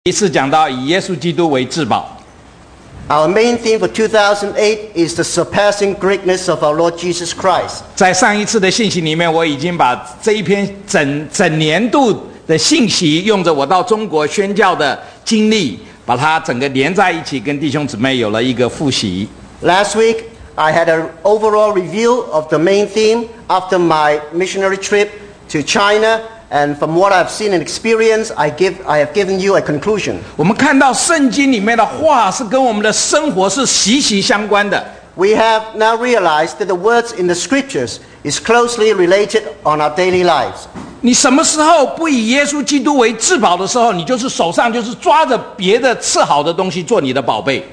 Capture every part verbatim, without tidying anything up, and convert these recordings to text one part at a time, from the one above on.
一次讲到以耶稣基督为至宝。 Our main theme for two thousand eight is the surpassing greatness of our Lord Jesus Christ. 在上一次的信息里面，我已经把这一篇整整年度的信息，用着我到中国宣教的经历，把它整个连在一起，跟弟兄姊妹有了一个复习。 Last week, I had an overall review of the main theme after my missionary trip to China. And from what I've seen and experienced, I give I have given you a conclusion. 我们看到圣经里面的话是跟我们的生活是息息相关的。 We have now realized that the words in the scriptures is closely related on our daily lives. 你什么时候不以耶稣基督为至宝的时候，你就是手上就是抓着别的次好的东西做你的宝贝。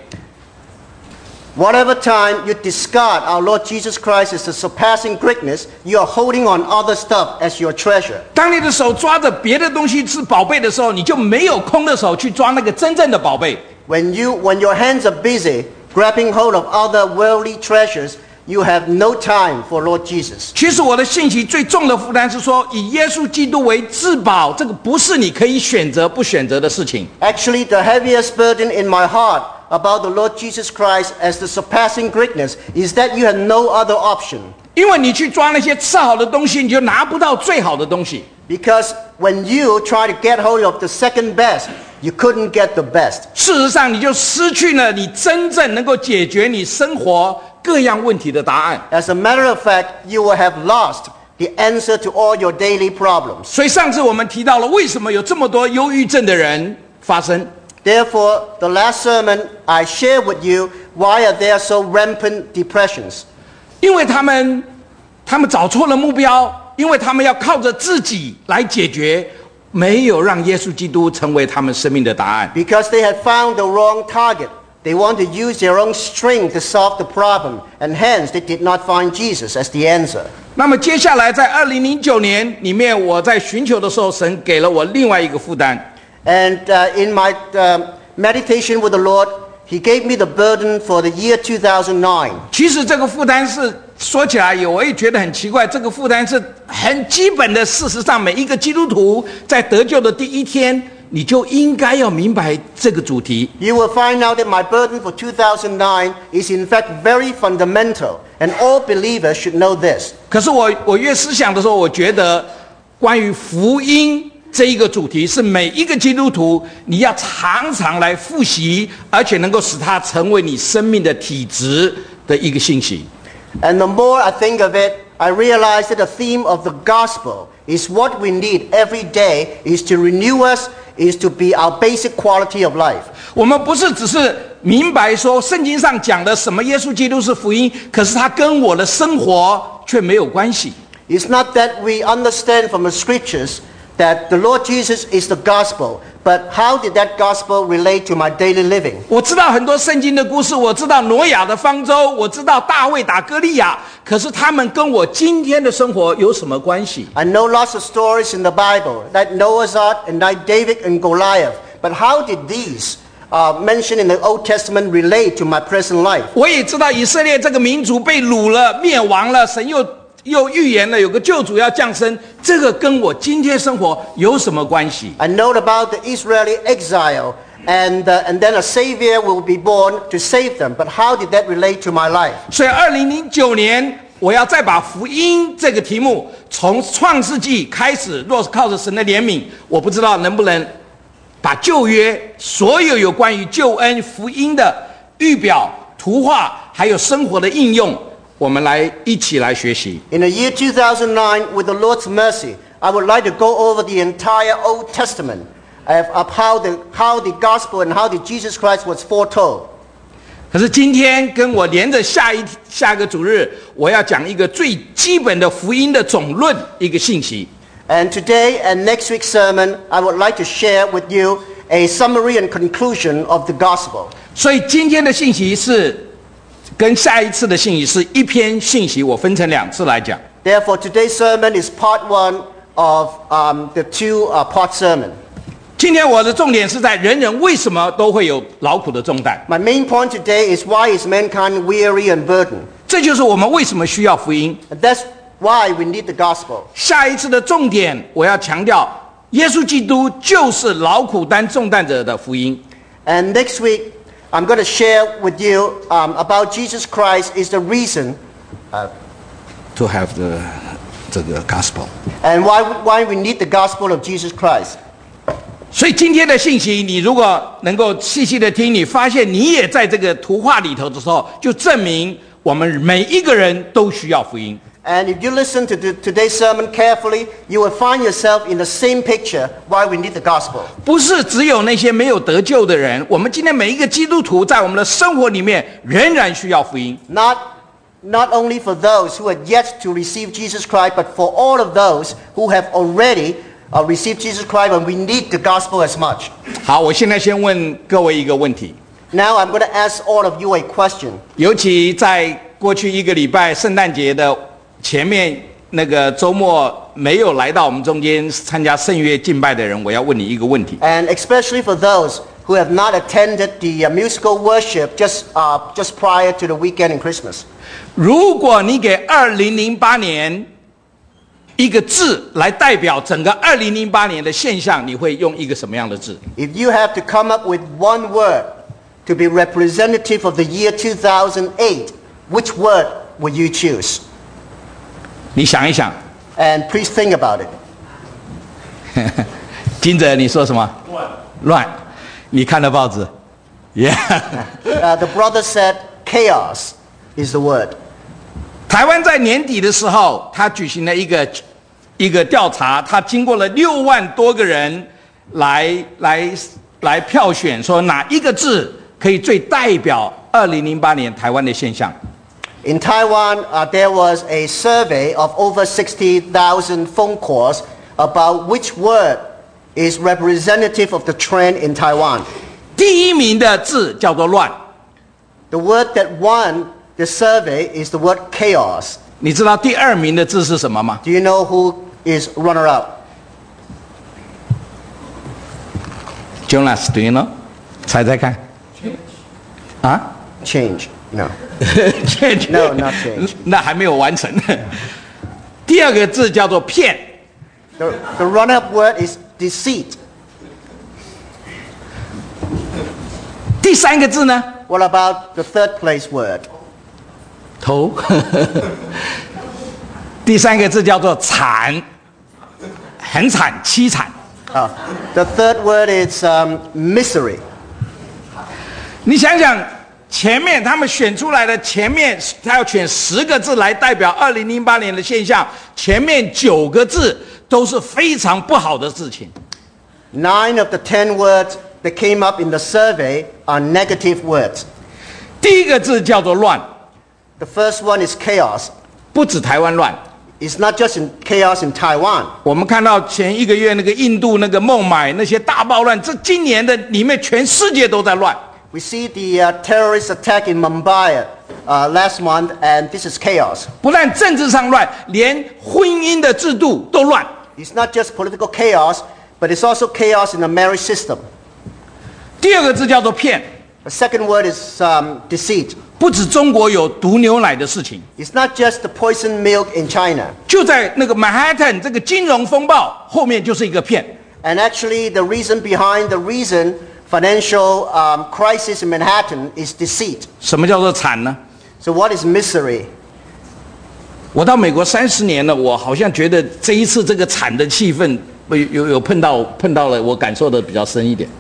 Whatever time you discard our Lord Jesus Christ as the surpassing greatness, you are holding on other stuff as your treasure. 当你的手抓着别的东西是宝贝的时候，你就没有空的手去抓那个真正的宝贝。 When you when your hands are busy grabbing hold of other worldly treasures, you have no time for Lord Jesus. 其实我的信息最重的负担是说，以耶稣基督为至宝，这个不是你可以选择不选择的事情。 Actually, the heaviest burden in my heart about the Lord Jesus Christ as the surpassing greatness is that you have no other option. 因为你去抓那些次好的东西，你就拿不到最好的东西。 Because when you try to get hold of the second best, you couldn't get the best. 事实上，你就失去了你真正能够解决你生活各样问题的答案。 As a matter of fact, you will have lost the answer to all your daily problems. 所以上次我们提到了为什么有这么多忧郁症的人发生。 Therefore, the last sermon I shared with you, why are there so rampant depressions? 因为他们他们找错了目标，因为他们要靠着自己来解决，没有让耶稣基督成为他们生命的答案。 Because they had found the wrong target. They want to use their own strength to solve the problem, and hence they did not find Jesus as the answer. 那么接下来在二零零九年里面，我在寻求的时候，神给了我另外一个负担。 And uh, in my uh, meditation with the Lord, He gave me the burden for the year two thousand nine. 其实这个负担是说起来也我也觉得很奇怪，这个负担是很基本的。事实上，每一个基督徒在得救的第一天，你就应该要明白这个主题。 You will find out that my burden for two thousand nine is in fact very fundamental, and all believers should know this. 可是我我越思想的时候，我觉得关于福音这一个主题是每一个基督徒你要常常来复习，而且能够使它成为你生命的体质的一个信息。 And the more I think of it, I realize that the theme of the gospel is what we need every day is to renew us, is to be our basic quality of life. 我们不是只是明白说圣经上讲的什么耶稣基督是福音，可是它跟我的生活却没有关系。 It's not that we understand from the scriptures that the Lord Jesus is the gospel, but how did that gospel relate to my daily living? 我知道很多圣经的故事，我知道挪亚的方舟，我知道大卫打歌利亚，可是他们跟我今天的生活有什么关系？ I know lots of stories in the Bible, like Noah's Ark and like David and Goliath, but how did these uh, mentioned in the Old Testament relate to my present life? 我也知道以色列这个民族被掳了、灭亡了，神又又预言了有个救主要降生，这个跟我今天生活有什么关系？ I know about the Israeli exile, and uh, and then a savior will be born to save them. But how did that relate to my life? 所以二零零九年我要再把福音这个题目从创世纪开始，若是靠着神的怜悯，我不知道能不能把旧约所有有关于救恩福音的预表、图画，还有生活的应用，我们来一起来学习。 In the year two thousand nine, with the Lord's mercy, I would like to go over the entire Old Testament of, of how the how the gospel and how the Jesus Christ was foretold. 可是今天跟我连着下一下个主日，我要讲一个最基本的福音的总论，一个信息。 And today and next week's sermon, I would like to share with you a summary and conclusion of the gospel. 所以今天的信息是跟下一次的信息是一篇信息，我分成两次来讲。 Therefore, today's sermon is part one of um, the two uh, part sermon. 今天我的重点是在人人为什么都会有劳苦的重担， My main point today is why is mankind weary and burdened. 这就是我们为什么需要福音。 And that's why we need the gospel. 下一次的重点我要强调， 耶稣基督就是劳苦担重担者的福音。 And next week, I'm going to share with you um, about Jesus Christ is the reason To have the 这个 gospel。 and why, why we need the gospel of Jesus Christ. 所以今天的信息，你如果能够细细的听，你发现你也在这个图画里头的时候，就证明我们每一个人都需要福音。 And if you listen to the, today's sermon carefully, you will find yourself in the same picture why we need the gospel. 不是只有那些没有得救的人，我们今天每一个基督徒在我们的生活里面仍然需要福音。 Not, not only for those who are yet to receive Jesus Christ, but for all of those who have already uh, received Jesus Christ, and we need the gospel as much. 好，我现在先问各位一个问题， Now I'm going to ask all of you a question. 尤其在过去一个礼拜圣诞节的前面那个周末没有来到我们中间参加圣乐敬拜的人，我要问你一个问题。 And especially for those who have not attended the uh, musical worship just, uh, just prior to the weekend in Christmas. 如果你给二零零八年一个字来代表整个二零零八年的现象，你会用一个什么样的字？ If you have to come up with one word to be representative of the year two thousand eight, which word would you choose? 你想一想。 And please think about it. 金哲，你说什么？乱。乱。你看了报纸 ？Yeah 。 Uh, the brother said chaos is the word. 台湾在年底的时候，他举行了一个一个调查，他经过了六万多个人来来来票选，说哪一个字可以最代表二零零八年台湾的现象。 In Taiwan, uh, there was a survey of over sixty thousand phone calls about which word is representative of the trend in Taiwan. 第一名的字叫做乱。 The word that won the survey is the word chaos. 你知道第二名的字是什么吗？ Do you know who is runner-up? Jonas, do you know？ 猜猜看。啊 Change. No. ？Change。 No, not change. 那还没有完成。第二个字叫做骗。 The, the runner-up word is deceit. 第三个字呢？ What about the third place word? 头。第三个字叫做惨，很惨，凄惨。 Uh, the third word is um, misery. 你想想，前面他们选出来的前面，他要选十个字来代表二零零八年的现象，前面九个字都是非常不好的事情。 Nine of the ten words that came up in the survey are negative words. 第一个字叫做乱， The first one is chaos. 不止台湾乱。 It's not just in chaos in Taiwan. 我们看到前一个月那个印度那个孟买那些大暴乱，这今年的里面全世界都在乱。 We see the uh, terrorist attack in Mumbai uh, last month, and this is chaos. 不但政治上乱，连婚姻的制度都乱。 It's not just political chaos, but it's also chaos in the marriage system. 第二个字叫做骗， The second word is um, deceit. 不止中国有毒牛奶的事情， It's not just the poisoned milk in China. 就在那个曼哈顿这个金融风暴后面就是一个骗。 And actually, the reason behind the reason financial um, crisis in Manhattan is deceit. 什么叫做惨呢？ So what is misery? 我到美国三十年了，我好像觉得这一次这个惨的气氛有有有碰到碰到了，我感受的比较深一点。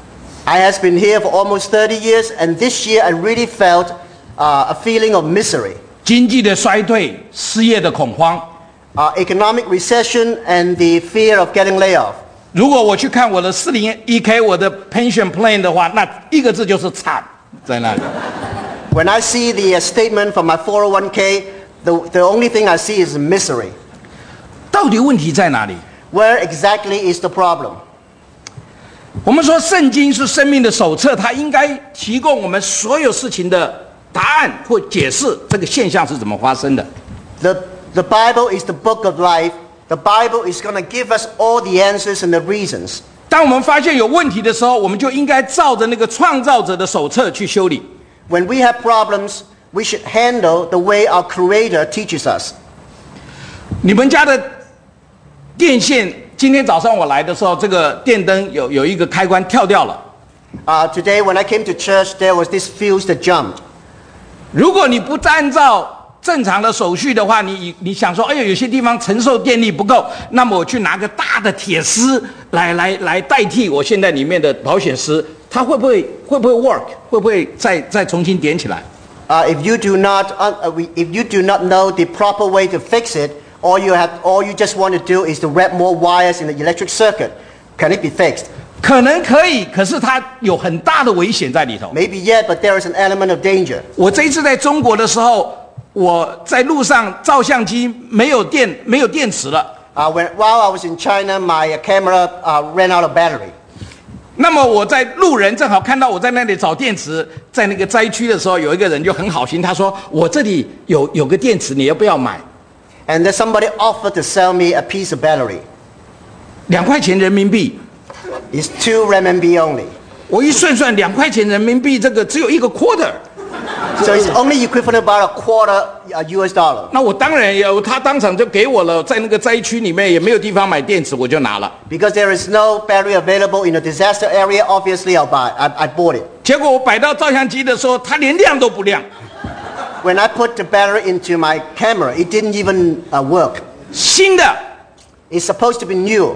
I has been here for almost thirty years, and this year I really felt uh, a feeling of misery. 经济的衰退、失业的恐慌。 Uh, economic recession and the fear of getting laid off. 如果我去看我的四零一 k 我的 pension plan 的话，那一个字就是惨，在那里。 When I see the uh, statement from my four oh one k, the, the only thing I see is misery. 到底问题在哪里？ Where exactly is the problem? 我们说圣经是生命的手册，它应该提供我们所有事情的答案或解释，这个现象是怎么发生的。 The, the Bible is the book of life. The Bible is going to give us all the answers and the reasons. 当我们发现有问题的时候，我们就应该照着那个创造者的手册去修理。 When we have problems, we should handle the way our Creator teaches us. 你们家的电线今天早上我来的时候，这个电灯有有一个开关跳掉了。 Uh, today, when I came to church, there was this fuse that jumped. 如果你不按照正常的手续的话，你你想说，哎呦，有些地方承受电力不够，那么我去拿个大的铁丝来来来代替我现在里面的保险丝，它会不会会不会 work？ 会不会再再重新点起来？ Uh, if you do not, uh, if you do not know the proper way to fix it, all you have, all you just want to do is to wrap more wires in the electric circuit. Can it be fixed? 可能可以，可是它有很大的危险在里头。 Maybe yet, but there is an element of danger. 我这一次在中国的时候，我在路上照相机没有电，没有电池了。 Uh, when, while I was in China, my camera uh, ran out of battery. 那么我在路人正好看到我在那里找电池，在那个灾区的时候，有一个人就很好心，他说：“我这里有有个电池，你要不要买？” And then somebody offered to sell me a piece of battery. 两块钱人民币。 It's two renminbi only. 我一算算，两块钱人民币，这个只有一个 quarter。 So it's only equivalent about a quarter uh, U S dollar. 那我当然有，他当场就给我了，在那个灾区里面也没有地方买电池，我就拿了。 Because there is no battery available in a disaster area, obviously I'll buy. I, I bought it. 结果我摆到照相机的时候，它连亮都不亮。 When I put the battery into my camera, it didn't even uh, work. 新的。 It's supposed to be new.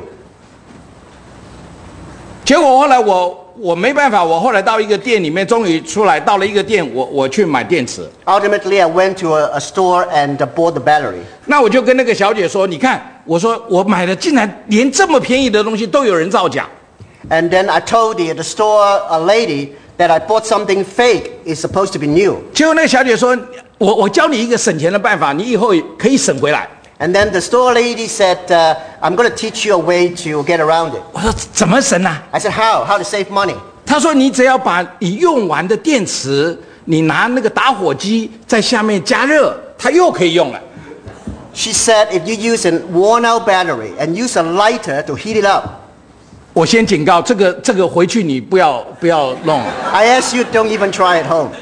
结果后来我我没办法，我后来到一个店里面，终于出来到了一个店，我我去买电池。 Ultimately, I went to a, a store and uh, bought the battery. 那我就跟那个小姐说：“你看，我说我买的竟然连这么便宜的东西都有人造假。” And then I told the, the store a lady that I bought something fake. It's supposed to be new. 结果那个小姐说：“我我教你一个省钱的办法，你以后可以省回来。” And then the store lady said, uh, I'm going to teach you a way to get around it. 我说怎么省啊？ I said, how? How to save money? 她说你只要把你用完的电池，你拿那个打火机在下面加热，它又可以用了。 She said, if you use a worn-out battery and use a lighter to heat it up. 我先警告，这个这个回去你不要不要弄。 I ask you, don't even try at home.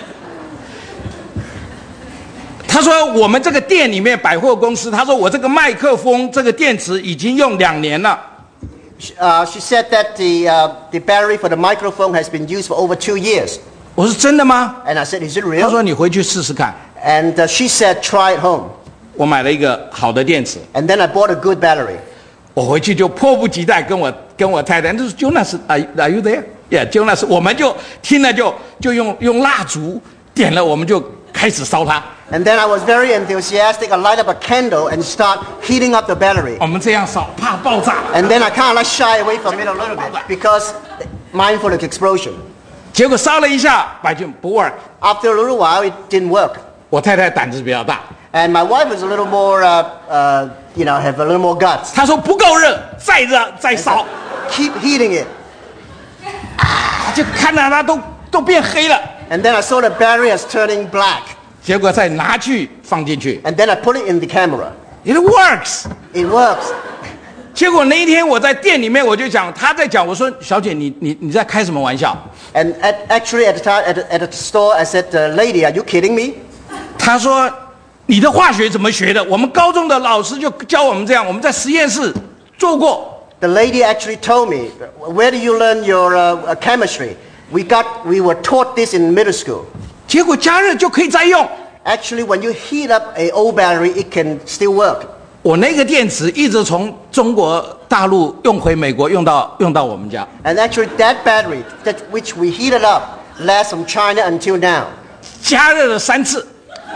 他说我们这个店里面百货公司，他说我这个麦克风这个电池已经用两年了。 Uh, she said that the, uh, the battery for the microphone has been used for over two years. 我说真的吗？ And I said, is it 他说 real? 你回去试试看。 And uh, she said, try at home. 我买了一个好的电池， And then I bought a good battery. 我回去就迫不及待跟我跟我太太，就是 Jonas，are are you there？ Yeah， Jonas， 我们就听了就就用用蜡烛点了，我们就开始烧它。 And then I was very enthusiastic. I light up a candle and start heating up the battery. 我们这样烧，怕爆炸。 And then I kind of like shy away from it a little bit because mindful of explosion. 结果烧了一下，白就不 work。 After a little while, it didn't work. 我太太胆子比较大， And my wife is a little more, uh, uh, you know, have a little more guts. 她说不够热，再热再烧， Keep heating it. 就看到它都都变黑了。 And then I saw the battery is turning black. 结果再拿去放进去 And then I put it in the camera. ，it works。 It works. 结果那一天我在店里面，我就讲，他在讲，我说小姐，你你你在开什么玩笑？ And at, actually at the time, at the, at the store, I said, uh, lady, are you kidding me? 他说你的化学怎么学的？我们高中的老师就教我们这样，我们在实验室做过。 The lady actually told me, where do you learn your uh, chemistry? We got, we were taught this in middle school. 结果加热就可以再用。 Actually, when you heat up a old battery, it can still work. 我那个电池一直从中国大陆用回美国，用到用到我们家。 And actually, that battery, that which we heated up, lasts from China until now. 加热了三次，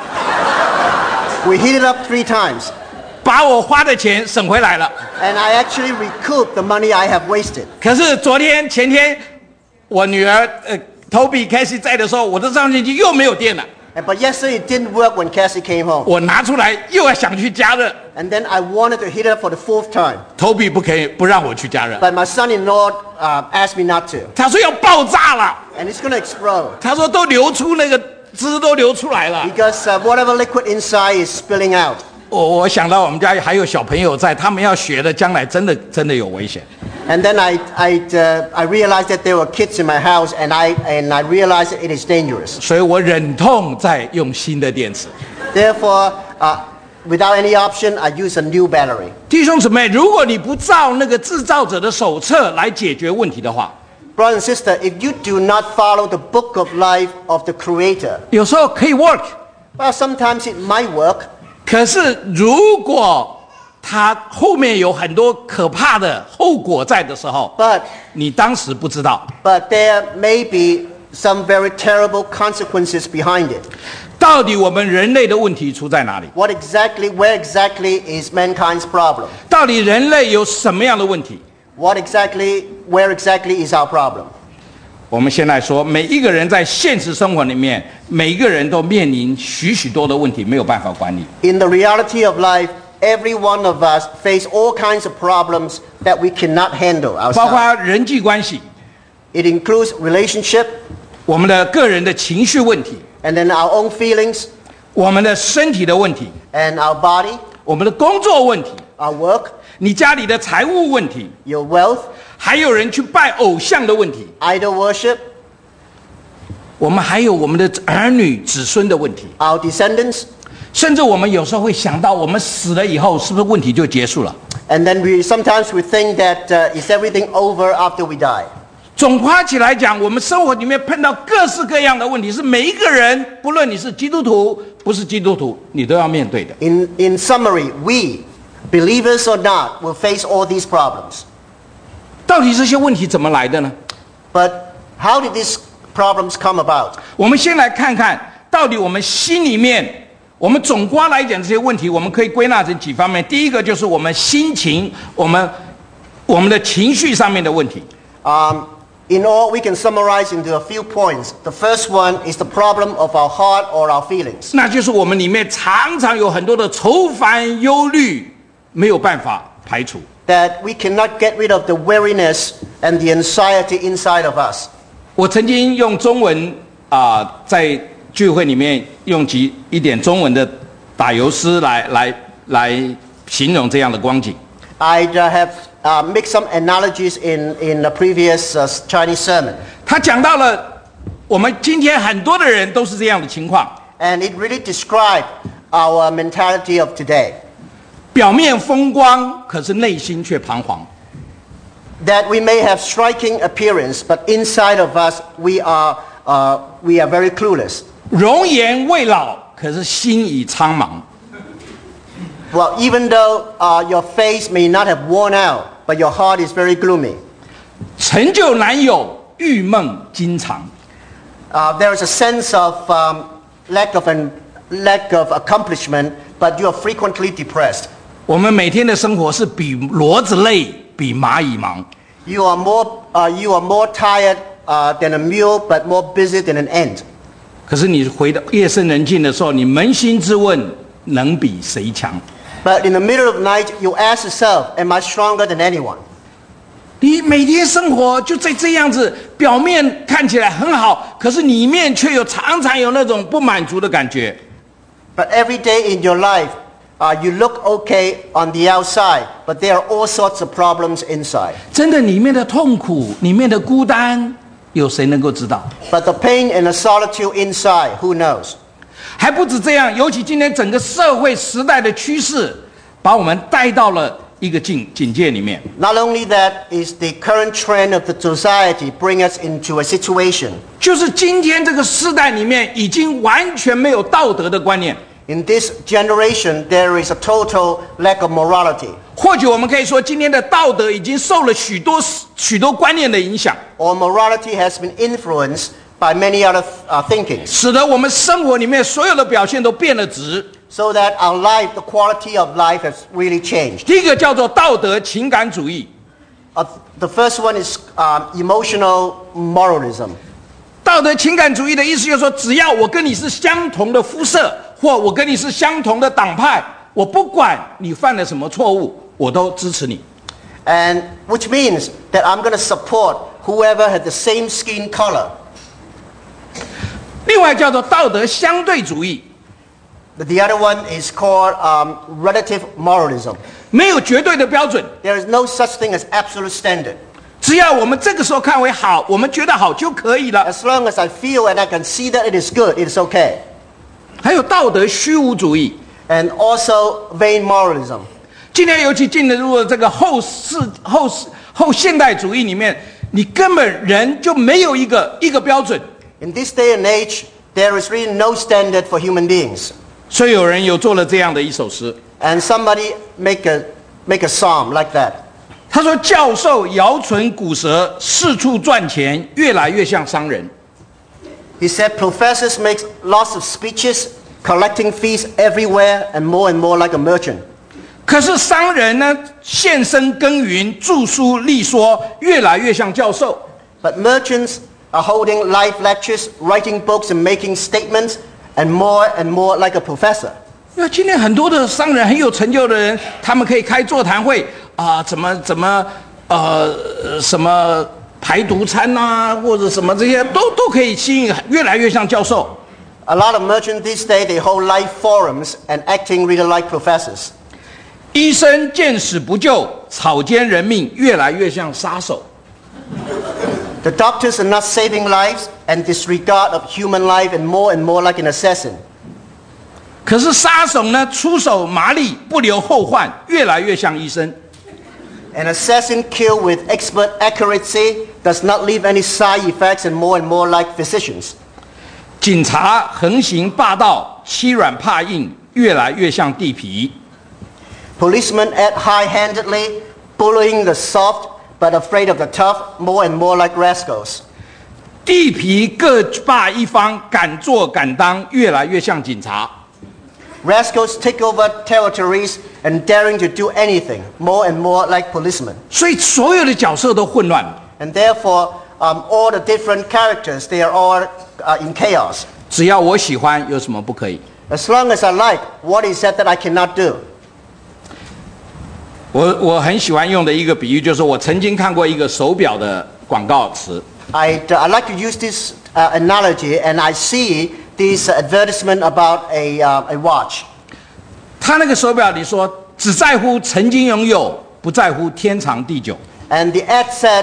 We heated up three times. 把我花的钱省回来了。 And I actually recouped the money I have wasted. 可是昨天前天，我女儿呃 Toby Casey 在的时候，我的照相机又没有电了。 And, but yesterday it didn't work when Cassie came home. 我拿出来又要想去加热 And then I wanted to heat it up for the fourth time. ，Toby 不可以不让我去加热， But my son-in-law uh, asked me not to. 他说要爆炸了， And it's going to explode. 他说都流出那个汁都流出来了。 Because uh, whatever liquid inside is spilling out. 我我想到我们家还有小朋友在，他们要学的，将来真的真的有危险。 And then I, I, uh, I realized that there were kids in my house, and I, and I realized that it is dangerous. 所以我忍痛再用新的电池。 Therefore, uh, without any option, I use a new battery. 弟兄姊妹，如果你不照那个制造者的手册来解决问题的话， Brother and sister, if you do not follow the book of life of the Creator, 有时候可以 work， well, sometimes it might work. 可是如果它后面有很多可怕的后果在的时候， But 你当时不知道， but there may be some very terrible consequences behind it. 到底我们人类的问题出在哪里？ What exactly, where exactly is mankind's problem? 到底人类有什么样的问题？ What exactly, where exactly is our problem? 我们先来说，每一个人在现实生活里面，每一个人都面临许许多的问题，没有办法管理。 In the reality of life, every one of us face all kinds of problems that we cannot handle 包 ourselves. 括人际关系， It includes relationship, 我们的个人的情绪问题， and then our own feelings, 我们的身体的问题， and our body, 我们的工作问题， our work, 你家里的财务问题， your wealth, 还有人去拜偶像的问题， idol worship, 我们还有我们的儿女子孙的问题， our descendants, 甚至我们有时候会想到，我们死了以后，是不是问题就结束了？ and then we sometimes we think that uh, is everything over after we die. 总括起来讲，我们生活里面碰到各式各样的问题，是每一个人，不论你是基督徒不是基督徒，你都要面对的。 In in summary, we, believers or not, will face all these problems. 到底这些问题怎么来的呢？ But how did these problems come about? 我们先来看看，到底我们心里面，我们总括来讲这些问题，我们可以归纳成几方面。第一个就是我们心情，我们我们的情绪上面的问题。 Um, in all, we can summarize into a few points. The first one is the problem of our heart or our feelings. 那就是我们里面常常有很多的愁烦、忧虑，没有办法排除。 That we cannot get rid of the weariness and the anxiety inside of us. 我曾经用中文啊、呃，在聚会里面用几一点中文的打油诗来来来形容这样的光景。 I uh, have uh, mixed some analogies in, in a previous uh, Chinese sermon. 他讲到了我们今天很多的人都是这样的情况， And it really described our mentality of today. 表面风光，可是内心却彷徨。 That we may have striking appearance, but inside of us we are, uh, we are very clueless. 容颜未老，可是心已苍茫。 Well, even though uh, your face may not have worn out, but your heart is very gloomy. 成就难有，郁闷经常。 Uh, there is a sense of um, lack of an, lack of accomplishment, but you are frequently depressed. 我们每天的生活是比骡子累，比蚂蚁忙。 You are more, uh, you are more tired uh, than a mule, but more busy than an ant. 可是你回到夜深人静的时候，你扪心自问，能比谁强？ But in the middle of the night, you ask yourself, am I stronger than anyone? 你每天生活就在这样子，表面看起来很好，可是里面却有常常有那种不满足的感觉。 But every day in your life, uh, you look okay on the outside, but there are all sorts of problems inside. 真的，里面的痛苦，里面的孤单，有谁能够知道？ But the pain and the solitude inside, who knows? 还不止这样，尤其今天整个社会时代的趋势，把我们带到了一个境境界里面。 Not only that, is the current trend of the society bring us into a situation. 就是今天这个时代里面，已经完全没有道德的观念。 In this generation, there is a total lack of morality. 或许我们可以说，今天的道德已经受了许多许多观念的影响， Or morality has been influenced by many other uh, thinkings. 使得我们生活里面所有的表现都变了质。 So that our life, the quality of life has really changed. 第一个叫做道德情感主义。 Uh, the first one is um, emotional moralism. 道德情感主义的意思就是说，只要我跟你是相同的肤色，或我跟你是相同的党派，我不管你犯了什么错误，我都支持你。 And which means that I'm going to support whoever has the same skin color. 另外叫做道德相对主义， The other one is called um, relative moralism. 没有绝对的标准， There is no such thing as absolute standard. 只要我们这个时候看为好，我们觉得好就可以了。 As long as I feel and I can see that it is good, it is okay. 还有道德虚无主义， and also vain moralism. 今天尤其进入了这个后世后世后现代主义里面，你根本人就没有一个一个标准。 In this day and age, there is really no standard for human beings. 所以有人有做了这样的一首诗， And somebody make a make a psalm like that. 他说：“教授摇唇鼓舌，四处赚钱，越来越像商人。” He said professors make lots of speeches, collecting fees everywhere, and more and more like a merchant. 可是商人呢，献身耕耘，著书立说，越来越像教授。 But merchants are holding live lectures, writing books, and making statements, and more and more like a professor. 因为今天很多的商人很有成就的人，他们可以开座谈会啊、怎么怎么呃什么排毒餐呐、或者什么这些都都可以吸引，越来越像教授。 A lot of merchants these days, they hold live forums and acting really like professors. 医生见死不救，草菅人命，越来越像杀手。 The doctors are not saving lives and disregard of human life and more and more like an assassin. 可是杀手呢，出手麻利，不留后患，越来越像医生。 An assassin killed with expert accuracy does not leave any side effects and more and more like physicians. 警察横行霸道，欺软怕硬，越来越像地痞。 Policemen act high-handedly, bullying the soft but afraid of the tough, more and more like rascals. 地痞各霸一方，敢做敢当，越来越像警察。 Rascals take over territories and daring to do anything, more and more like policemen. 所以所有的角色都混乱了。 And therefore, um, all the different characters, they are all uh, in chaos. 只要我喜欢，有什么不可以？ As long as I like, what is that that I cannot do? 我我很喜欢用的一个比喻，就是我曾经看过一个手表的广告词。 I, I like to use this uh, analogy, and I see this advertisement about a, uh, a watch. 他那个手表里说，只在乎曾经拥有，不在乎天长地久。 And the ad said,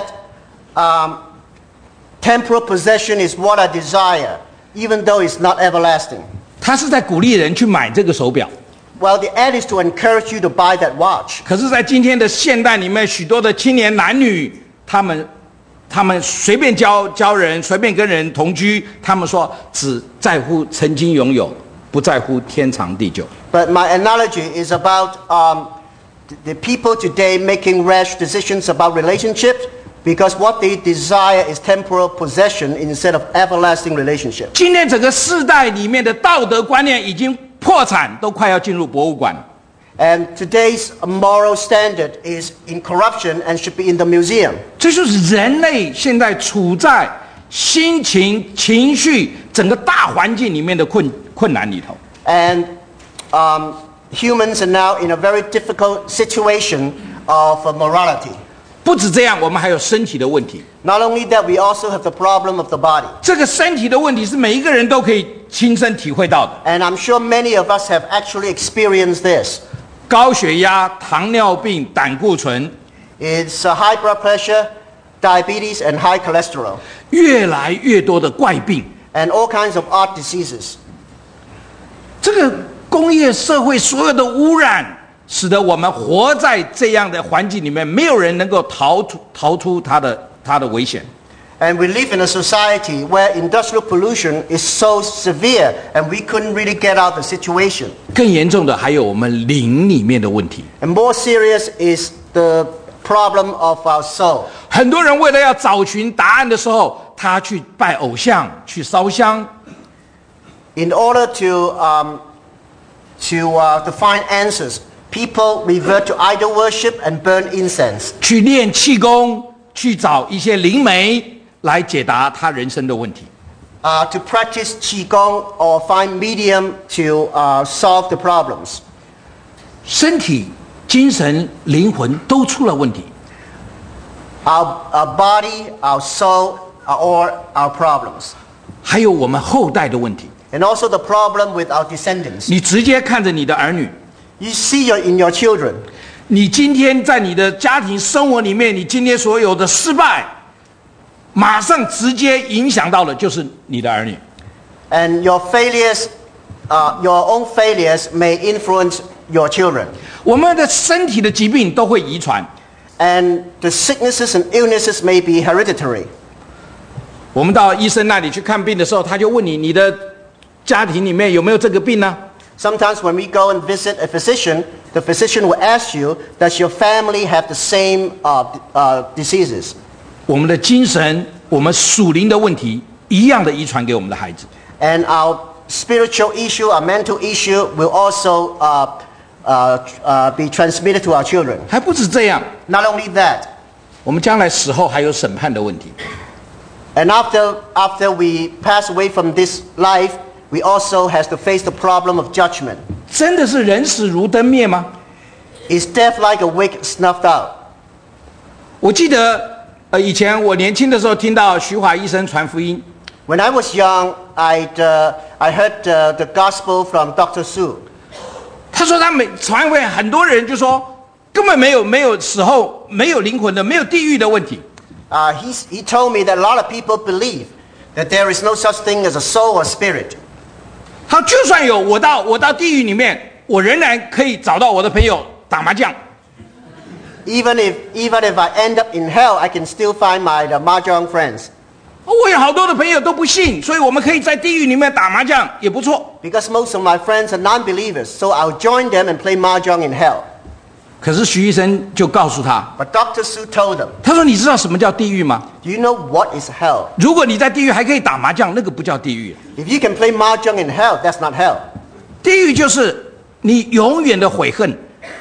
um, temporal possession is what I desire, even though it's not everlasting. 他是在鼓励人去买这个手表。 Well, the ad is to encourage you to buy that watch. 可是，在今天的现代里面，许多的青年男女，他们他们随便交交人，随便跟人同居，他们说只在乎曾经拥有，不在乎天长地久。 But my analogy is about um, the people today making rash decisions about relationships because what they desire is temporal possession instead of everlasting relationship. 今天整个世代里面的道德观念已经破产，都快要进入博物馆。 And today's moral standard is in corruption and should be in the museum. 这就是人类现在处在心情、情绪整个大环境里面的困困难里头。 And um, humans are now in a very difficult situation of uh, morality. 不止这样，我们还有身体的问题。 Not only that, we also have the problem of the body. 这个身体的问题是每一个人都可以亲身体会到的。 And I'm sure many of us have actually experienced this. 高血压、糖尿病、胆固醇， It's uh, high blood pressure, diabetes, and high cholesterol, 越来越多的怪病。 and all kinds of odd diseases. 这个工业社会所有的污染，使得我们活在这样的环境里面，没有人能够逃出逃出它的它的危险。 And we live in a society where industrial pollution is so severe, and we couldn't really get out of the situation. 更严重的还有我们灵里面的问题。 And more serious is the problem of our soul. 很多人为了要找寻答案的时候，他去拜偶像，去烧香。 In order to, um, to, uh, to find answers, people revert to idol worship and burn incense. 去练气功，去找一些灵媒来解答他人生的问题。 Uh, to practice qigong or find medium to uh, solve the problems. 身体、精神、灵魂都出了问题。 Our, our body, our soul are all our problems. 还有我们后代的问题。 And also the problem with our descendants. 你直接看着你的儿女， You see your, in your children. 你今天在你的家庭生活里面，你今天所有的失败，马上直接影响到的就是你的儿女。 And your failures uh, your own failures may influence your children. 我们的身体的疾病都会遗传。 And the sicknesses and illnesses may be hereditary. 我们到医生那里去看病的时候，他就问你，你的家庭里面有没有这个病呢？ Sometimes when we go and visit a physician, the physician will ask you, does your family have the same uh, uh, diseases? 我们的精神，我们属灵的问题，一样的遗传给我们的孩子。 And our spiritual issue, our mental issue will also uh, uh, uh, be transmitted to our children. 还不止这样， Not only that, 我们将来死后还有审判的问题。 and after, after we pass away from this life, we also have to face the problem of judgment. 真的是人死如灯灭吗？ Is death like a wick snuffed out? 我记得，呃，以前我年轻的时候听到徐华医生传福音， When I was young, I'd, uh, I heard uh, the gospel from Doctor Su. 他说他每传会很多人就说根本没有没有死后没有灵魂的，没有地狱的问题。 Uh, he's, he told me that a lot of people believe that there is no such thing as a soul or spirit. 他就算有，我到我到地狱里面，我仍然可以找到我的朋友打麻将。 Even if, even if I end up in hell, I can still find my uh, mahjong friends. 我有好多的朋友都不信，所以我们可以在地狱里面打麻将也不错。 Because most of my friends are non-believers, so I'll join them and play mahjong in hell. 可是徐医生就告诉他， But Doctor Su told them, 他说：“你知道什么叫地狱吗？ do you know what is hell? 如果你在地狱还可以打麻将，那个不叫地狱。 If you can play mahjong in hell, that's not hell. 地狱就是你永远的悔恨，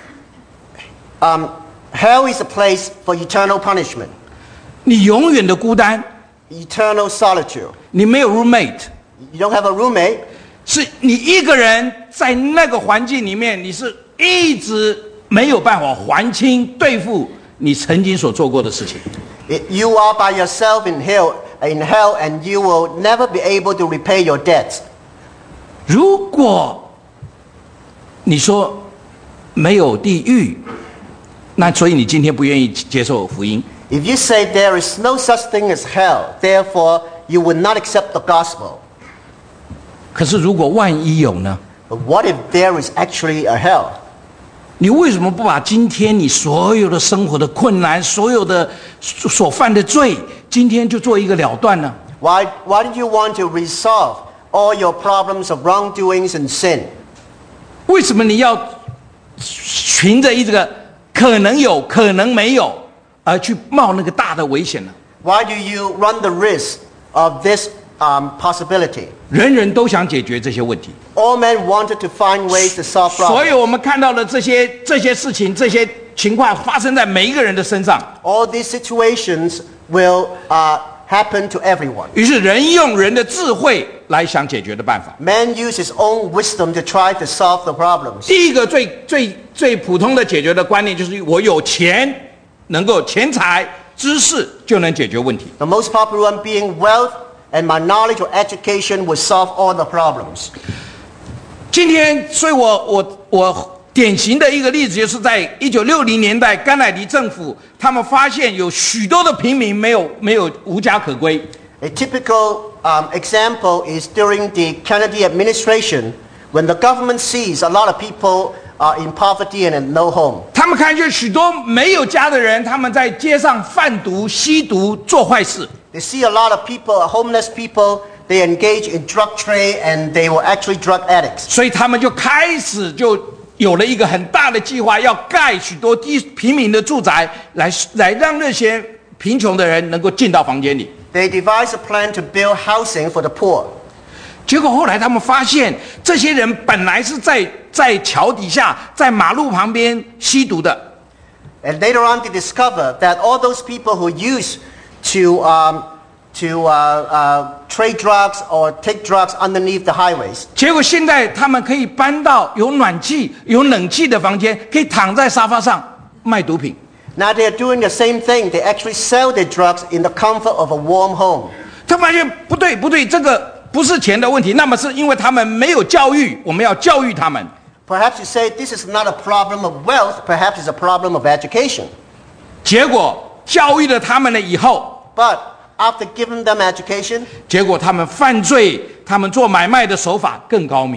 Um, hell is a place for eternal punishment, 你永远的孤单， eternal solitude. 你没有 roommate， You don't have a roommate. 是你一个人在那个环境里面，你是一直没有办法还清对付你曾经所做过的事情。 It- You are by yourself in hell, in hell, and you will never be able to repay your debts. 如果你说没有地狱，那所以你今天不愿意接受福音。 If you say there is no such thing as hell, therefore you will not accept the gospel. 可是如果万一有呢？ But what if there is actually a hell? 你为什么不把今天你所有的生活的困难、所有的所所犯的罪，今天就做一个了断呢？ Why, why did you want to resolve all your problems of wrongdoings and sin? 为什么你要循着一个可能有、可能没有，而去冒那个大的危险呢？ Why do you run the risk of this um, possibility? 人人都想解决这些问题， All men wanted to find ways to solve 所以 problems. 我们看到的这些这些事情、这些情况发生在每一个人的身上。 All these situations will uh, happen to everyone. 于是人用人的智慧来想解决的办法。 Man uses his own wisdom to try to solve the problems. 第一个最最最普通的解决的观念就是我有钱，能够钱财、知识就能解决问题。 The most popular one being wealth, and my knowledge or education will solve all the problems. 今天，所以我我我典型的一个例子就是在一九六零年代，甘乃迪政府他们发现有许多的平民没有没有无家可归。 A typical um, example is during the Kennedy administration, when the government sees a lot of people are in poverty and no home. 他们看见许多没有家的人，他们在街上贩毒、吸毒、做坏事。 They see a lot of people, homeless people, they engage in drug trade and they were actually drug addicts. 所以他们就开始就有了一个很大的计划，要盖许多低平民的住宅，来来让那些贫穷的人能够进到房间里。 They devised a plan to build housing for the poor. 结果后来他们发现，这些人本来是在在桥底下、在马路旁边吸毒的， And later on they discovered that all those people who used to, um, to uh, uh, trade drugs or take drugs underneath the highways, 结果现在他们可以搬到有暖气、有冷气的房间，可以躺在沙发上卖毒品。 now they are doing the same thing. They actually sell their drugs in the comfort of a warm home. 他发现不对，不对，这个不是钱的问题，那么是因为他们没有教育，我们要教育他们。 Perhaps you say this is not a problem of wealth, perhaps it's a problem of education. 结果教育了他们了以后， But after giving them education, 结果他们犯罪，他们做买卖的手法更高明了。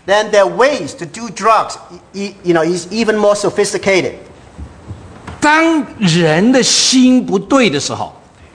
then their ways to do drugs, you know, is even more sophisticated. 当人的心不对的时候，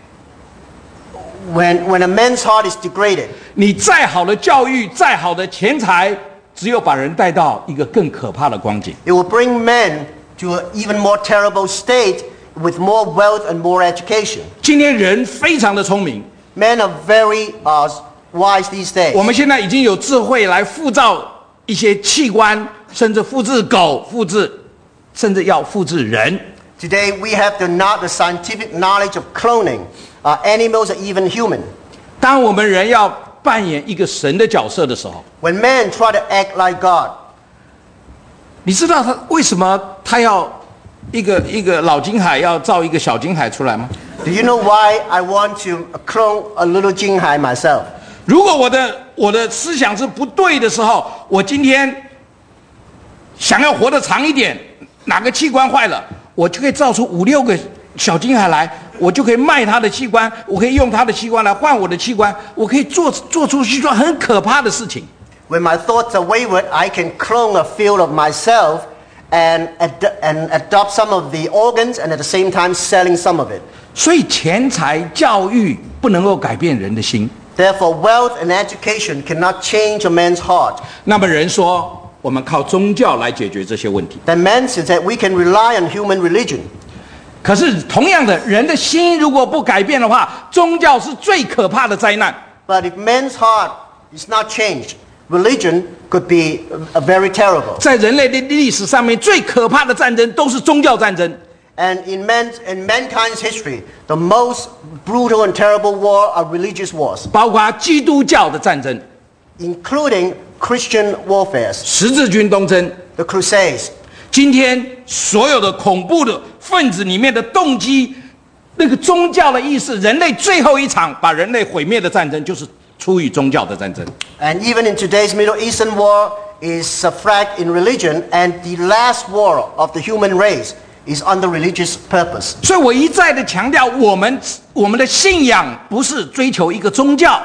When, when a man's heart is degraded, 你再好的教育，再好的钱财，只有把人带到一个更可怕的光景。 it will bring men to an even more terrible state with more wealth and more education. 今天人非常的聪明， Men are very uh, wise these days. 我们现在已经有智慧来复造一些器官，甚至复制狗，复制，甚至要复制人。 Today we have the, not the scientific knowledge of cloning uh, animals or even human. 当我们人要扮演一个神的角色的时候， When men try to act like God, 你知道他为什么他要一个一个老金海要造一个小金海出来吗？ do you know why I want to clone a little Jinghai myself? 如果我的我的思想是不对的时候，我今天想要活得长一点，哪个器官坏了，我就可以造出五六个小金海来，我就可以卖他的器官，我可以用他的器官来换我的器官，我可以做做出一桩很可怕的事情。 When my thoughts are wayward, I can clone a few of myself and, ad- and adopt some of the organs and at the same time selling some of it. 所以钱财教育不能够改变人的心。 Therefore, wealth and education cannot change a man's heart. 那么人说，我们靠宗教来解决这些问题。 The man says that we can rely on human religion. 可是同样的，人的心如果不改变的话，宗教是最可怕的灾难。 But if man's heart is not changed, religion could be uh, very terrible. 在人类的历史上面，最可怕的战争都是宗教战争。 And in, man's, in mankind's history, the most brutal and terrible war are religious wars, 包括基督教的战争、 including Christian warfare, 十字军东征。 the Crusades. 今天所有的恐怖的分子里面的动机，那个宗教的意识，人类最后一场把人类毁灭的战争，就是出于宗教的战争。 And even in today's Middle Eastern war is a fract in religion, and the last war of the human race is under religious purpose. 所以我一再的强调，我们我们的信仰不是追求一个宗教，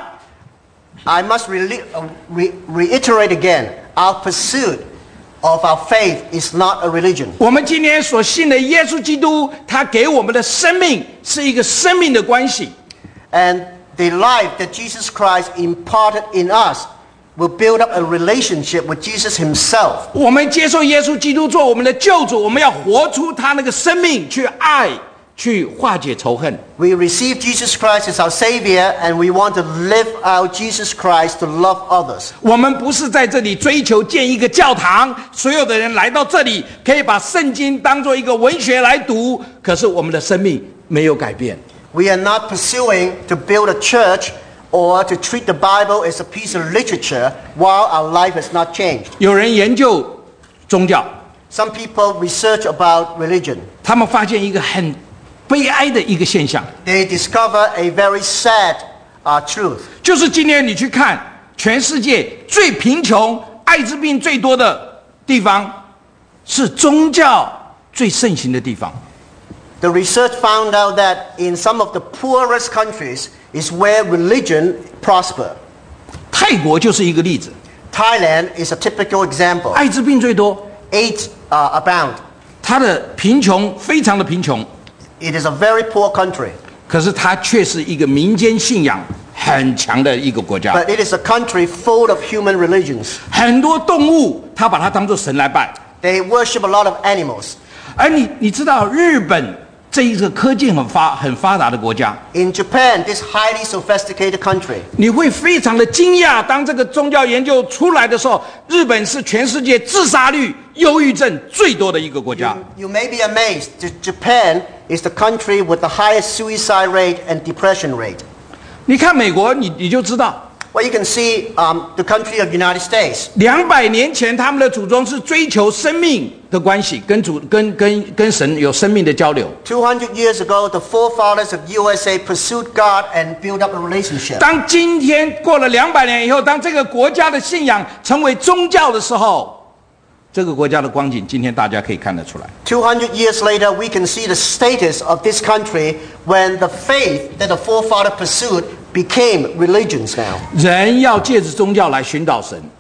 I must re- uh, re- reiterate again, our pursuit of our faith is not a religion. 我们今天所信的耶稣基督，他给我们的生命是一个生命的关系。 And the life that Jesus Christ imparted in us will build up a relationship with Jesus himself. 我们接受耶稣基督做我们的救主，我们要活出他那个生命，去爱，去化解仇恨。 We receive Jesus Christ as our Savior, and we want to live out Jesus Christ to love others. 我们不是在这里追求建一个教堂，所有的人来到这里可以把圣经当作一个文学来读，可是我们的生命没有改变。 We are not pursuing to build a church or to treat the Bible as a piece of literature while our life has not changed. 有人研究宗教， Some people research about religion. 他们发现一个很悲哀的一个现象， They discover a very sad uh, truth. 就是今天你去看全世界最贫穷、艾滋病最多的地方，是宗教最盛行的地方。 The research found out that in some of the poorest countries is where religion prosper. 泰国就是一个例子， Thailand is a typical example. 艾滋病最多， AIDS uh, abound. 它的贫穷非常的贫穷， It is a very poor country. 可是它却是一个民间信仰很强的一个国家。 But it is a country full of human religions. 很多动物，它把它当作神来拜。 They worship a lot of animals. 而你你知道，日本这一个科技很发很发达的国家， In Japan, this highly sophisticated country, 你会非常的惊讶，当这个宗教研究出来的时候，日本是全世界自杀率、忧郁症最多的一个国家。 you may be amazed that Japan is the country with the highest suicide rate and depression rate. 你看美国，你你就知道， Well, you can see um, the country of the United States. 两百年前他们的祖宗是追求生命的关系，跟主跟跟跟神有生命的交流。 two hundred years ago, the forefathers of U S A pursued God and built up a relationship. 当今天过了两百年以后，当这个国家的信仰成为宗教的时候，这个国家的光景，今天大家可以看得出来。 two hundred years later, we can see the status of this country when the faith that the forefather pursued became religions now. 人要借着宗教来寻找神，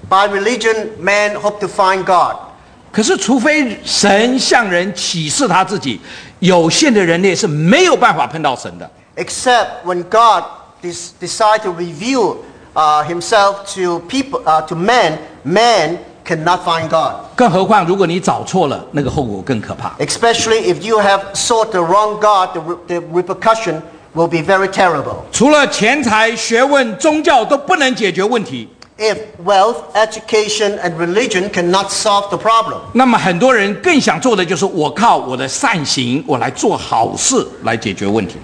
By religion, man hope to find God. 可是，除非神向人启示他自己，有限的人类是没有办法碰到神的。 Except when God des- decide to reveal uh, Himself to people, uh, to man, man cannot find God. 更何况，如果你找错了，那个后果更可怕。 Especially if you have sought the wrong God, the, re- the repercussion will be very terrible. 除了钱财、学问、宗教都不能解决问题， If wealth, education, and religion cannot solve the problem, 那么很多人更想做的就是我靠我的善行，我来做好事来解决问题。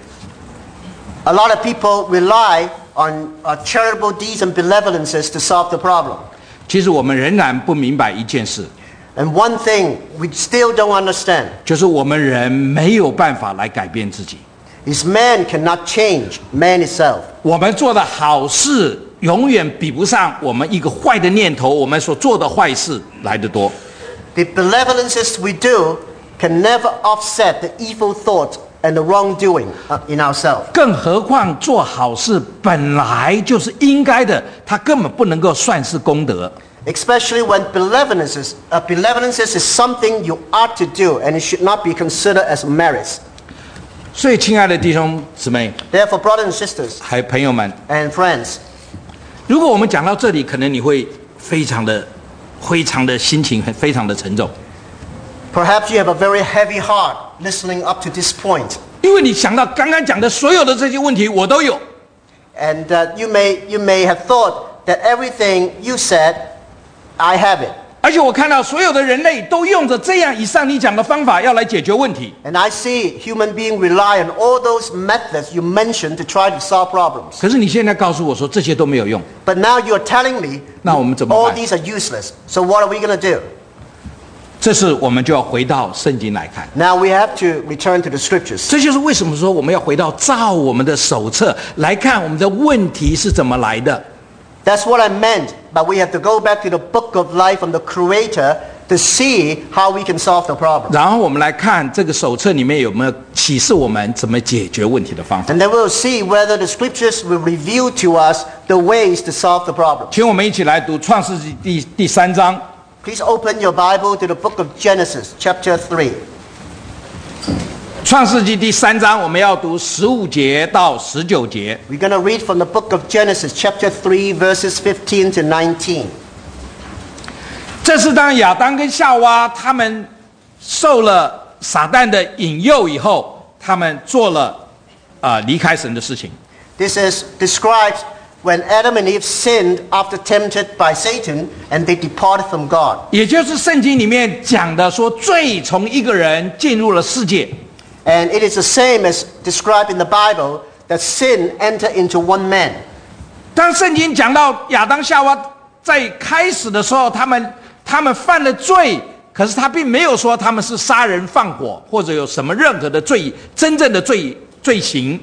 a lot of people rely on uh, charitable deeds and benevolences to solve the problem. 其实我们仍然不明白一件事， And one thing we still don't understand 就是我们人没有办法来改变自己。 is man cannot change man itself. 我们做的好事永远比不上我们一个坏的念头，我们所做的坏事来得多。 The benevolences we do can never offset the evil thoughts and the wrongdoing uh, in ourselves. 更何况做好事本来就是应该的，它根本不能够算是功德。 Especially when benevolences, uh, benevolences is something you ought to do and it should not be considered as merits. 所以，亲爱的弟兄姊妹， Therefore, brothers and sisters 还有朋友们， and friends, 如果我们讲到这里，可能你会非常的、非常的心情很非常的沉重， perhaps you have a very heavy heart listening up to this point. 因为你想到刚刚讲的所有的这些问题，我都有。 And uh, you may you may have thought that everything you said, I have it. 而且我看到所有的人类都用着这样以上你讲的方法要来解决问题。 And I see human beings rely on all those methods you mentioned to try to solve problems. 可是你现在告诉我说这些都没有用， But now you're telling me 那我们怎么 all 办？ these are useless. So what are we going to do? 这是我们就要回到圣经来看。 Now we have to return to the scriptures. 这就是为什么说我们要回到照我们的手册来看我们的问题是怎么来的。 That's what I meant. But we have to go back to the book of life from the Creator to see how we can solve the problem. 然后我们来看这个手册里面有没有启示我们怎么解决问题的方法。 And then we'll see whether the scriptures will reveal to us the ways to solve the problem. 请我们一起来读创世纪第第三章。 Please open your Bible to the book of Genesis, chapter three. 创世纪第三章我们要读十五节到十九节。 We're going to read from the book of Genesis, chapter three, verses fifteen to nineteen. 这是当亚当跟夏娃他们受了撒旦的引诱以后，他们做了啊、呃、离开神的事情。 This is described when Adam and Eve sinned after tempted by Satan and they departed from God. 也就是圣经里面讲的说，罪从一个人进入了世界。 And it is the same as described in the Bible that sin entered into one man. 当圣经讲到亚当夏娃在开始的时候，他们他们犯了罪，可是他并没有说他们是杀人放火或者有什么任何的罪，真正的罪罪行。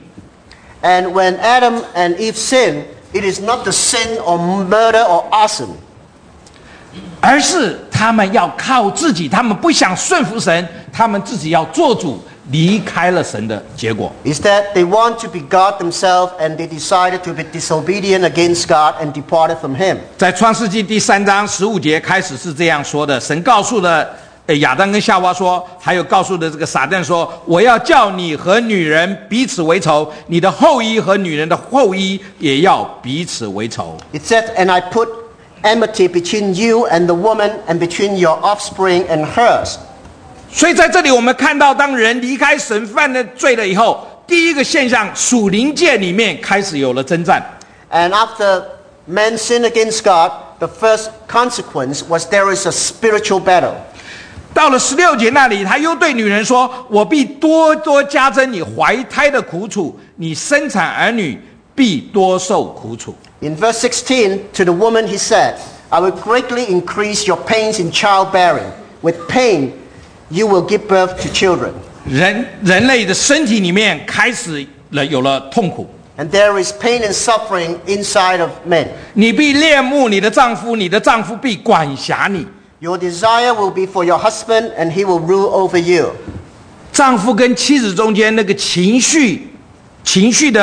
And when Adam and Eve sinned, it is not the sin or murder or arson. 而是他们要靠自己，他们不想顺服神，他们自己要做主，离开了神的结果。 Is that they want to be God themselves and they decided to be disobedient against God and departed from Him. 在创世纪第三章十五节开始是这样说的：神告诉了呃亚当跟夏娃说，还有告诉的这个撒旦说，我要叫你和女人彼此为仇，你的后裔和女人的后裔也要彼此为仇。 It said, and I put enmity between you and the woman and between your offspring and hers. 所以在这里我们看到，当人离开神犯了罪了以后，第一个现象，属灵界里面开始有了征战。 And after man sinned against God, the first consequence was there is a spiritual battle. 到了十六节那里，他又对女人说：“我必多多加增你怀胎的苦楚，你生产儿女必多受苦楚。” In verse sixteen, to the woman he said, I will greatly increase your pains in childbearing. With pain, you will give birth to children. 人人类的身体里面开始了有了痛苦。 And there is pain and suffering inside of men. 你必恋慕你的丈夫，你的丈夫必管辖你。 Your desire will be for your husband, and he will rule over you. 丈夫跟妻子中间那个情绪、情绪的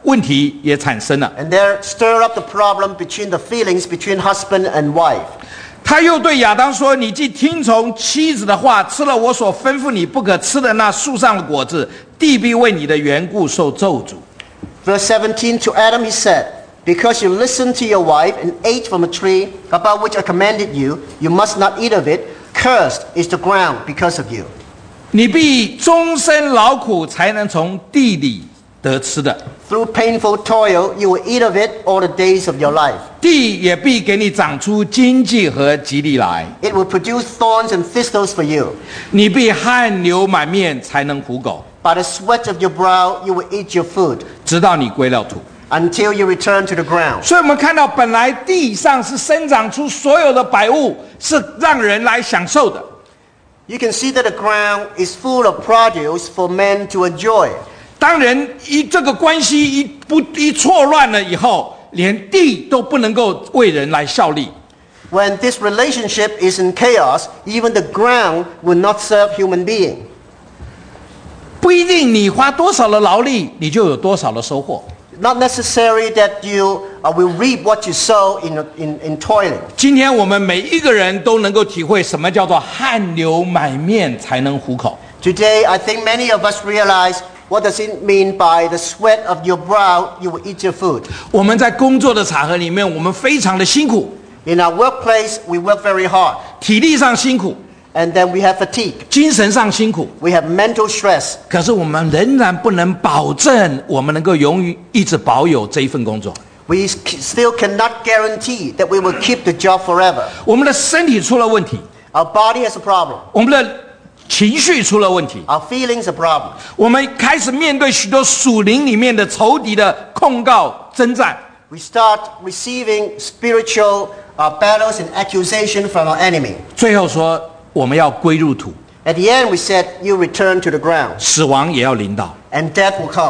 问题也产生了。 And there stir up the problem between the feelings between husband and wife. 他又对亚当说：“你既听从妻子的话，吃了我所吩咐你不可吃的那树上的果子，地必为你的缘故受咒诅。” Verse seventeen, to Adam he said, because you listened to your wife and ate from a tree about which I commanded you, you must not eat of it. Cursed is the ground because of you. 你必终身劳苦，才能从地里得吃的。 Through painful toil, you will eat of it all the days of your life. 地也必给你长出荆棘和棘藜来， It will produce thorns and thistles for you. 你必汗流满面，才能糊口， By the sweat of your brow, you will eat your food 直到你归了土。 until you return to the ground. 所以，我们看到，本来地上是生长出所有的百物，是让人来享受的。 You can see that the ground is full of produce for men to enjoy. 当人一这个关系一不一错乱了以后，连地都不能够为人来效力。 When this relationship is in chaos, even the ground will not serve human being. 不一定你花多少的劳力，你就有多少的收获。 Not necessary that you uh, will reap what you sow in, in, in toiling. 今天我们每一个人都能够体会什么叫做汗流满面才能糊口。 Today, I think many of us realize what does it mean by the sweat of your brow, you will eat your food. 我们在工作的场合里面，我们非常的辛苦， In our workplace, we work very hard. 体力上辛苦， And then we have fatigue. 精神上辛苦。 We have mental stress. 可是我们仍然不能保证我们能够永远一直保有这一份工作。 We still cannot guarantee that we will keep the job forever. 我们的身体出了问题， Our body has a problem. 我们的情绪出了问题， Our feelings a problem. 我们开始面对许多属灵里面的仇敌的控告、征战。 We start receiving spiritual uh, battles and accusation from our enemy. 最后说，我们要归入土， At the end, we said, you return to the ground, 死亡也要临到。 and death will come.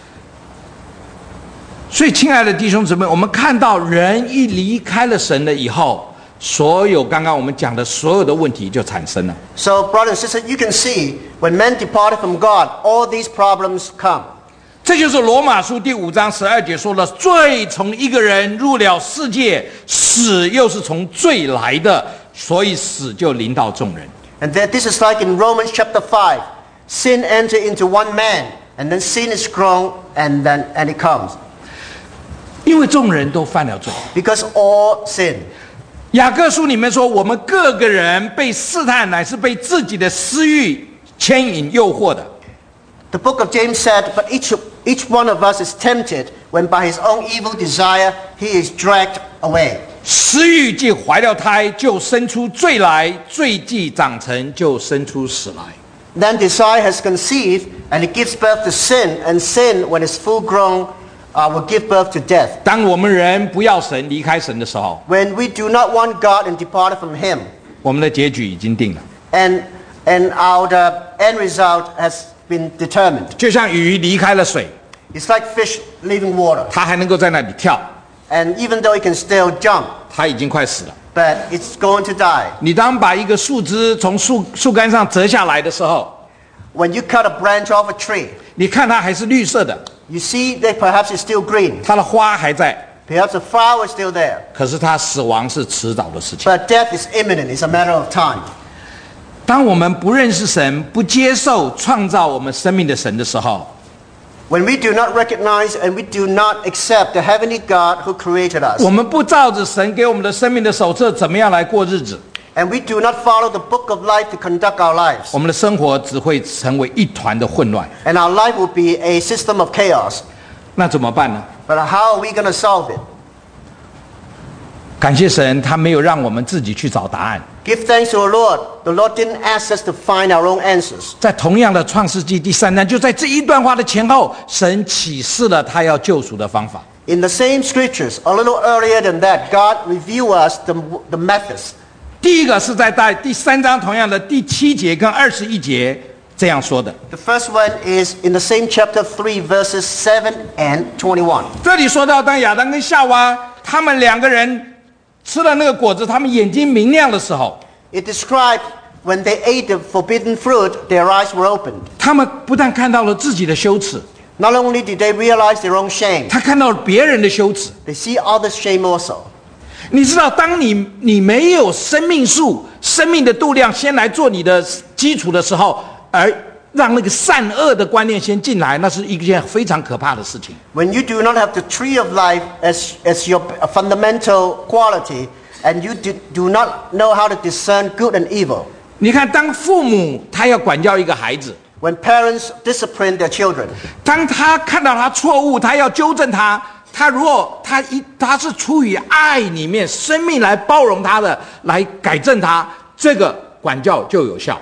所以，亲爱的弟兄姊妹，我们看到人一离开了神了以后，所有刚刚我们讲的所有的问题就产生了。 So, brothers and sisters, you can see when men departed from God, all these problems come. 这就是罗马书第五章十二节说的：“罪从一个人入了世界，死又是从罪来的，所以死就临到众人。” And that this is like in Romans chapter five. Sin entered into one man, and then sin is grown, and then and it comes. 因为众人都犯了罪。 Because all sin. 雅各书里面说，我们各个人被试探，乃是被自己的私欲牵引诱惑的。 The book of James said, but each, each one of us is tempted when by his own evil desire he is dragged away. 私欲既怀了胎，就生出罪来；罪既长成，就生出死来。 Then desire has conceived, and it gives birth to sin, and sin, when it's full grown, uh, will give birth to death. 当我们人不要神、离开神的时候， When we do not want God and departed from him, 我们的结局已经定了。 and, and our the end result has been determined. 就像鱼离开了水， It's like fish leaving water. 它还能够在那里跳， And even though it can still jump, 它已经快死了。 but it's going to die. 你当把一个树枝从树树干上折下来的时候， When you cut a branch off a tree, 你看它还是绿色的， you see that perhaps it's still green. 它的花还在， Perhaps the flower is still there. 可是它死亡是迟早的事情。 But death is imminent. It's a matter of time. 当我们不认识神、不接受创造我们生命的神的时候， When we do not recognize and we do not accept the heavenly God who created us, 我们不照着神给我们的生命的手册怎么样来过日子， and we do not follow the book of life to conduct our lives, 我们的生活只会成为一团的混乱。 and our life will be a system of chaos. 那怎么办呢？ But how are we going to solve it? 感谢神，他没有让我们自己去找答案。 Give thanks to the Lord. The Lord didn't ask us to find our own answers. 在同样的创世纪第三章，就在这一段话的前后，神启示了他要救赎的方法。 In the same scriptures, a little earlier than that, God revealed us the, the methods. 第一个是在在第三章同样的第七节跟二十一节这样说的。 The first one is in the same chapter three, verses seven and twenty-one. 这里说到，当亚当跟夏娃他们两个人吃了那个果子，他们眼睛明亮的时候， It describes when they ate the forbidden fruit, their eyes were opened. 他们不但看到了自己的羞耻， Not only did they realize their own shame, 他看到了别人的羞耻。 they see others' shame also. 你知道，当你你没有生命树、生命的度量先来做你的基础的时候，而让那个善恶的观念先进来，那是一件非常可怕的事情。 When you do not have the tree of life as, as your fundamental quality, and you do, do not know how to discern good and evil, 你看，当父母他要管教一个孩子， when parents discipline their children, 当他看到他错误，他要纠正他。他如果他一他是出于爱里面生命来包容他的，来改正他，这个管教就有效。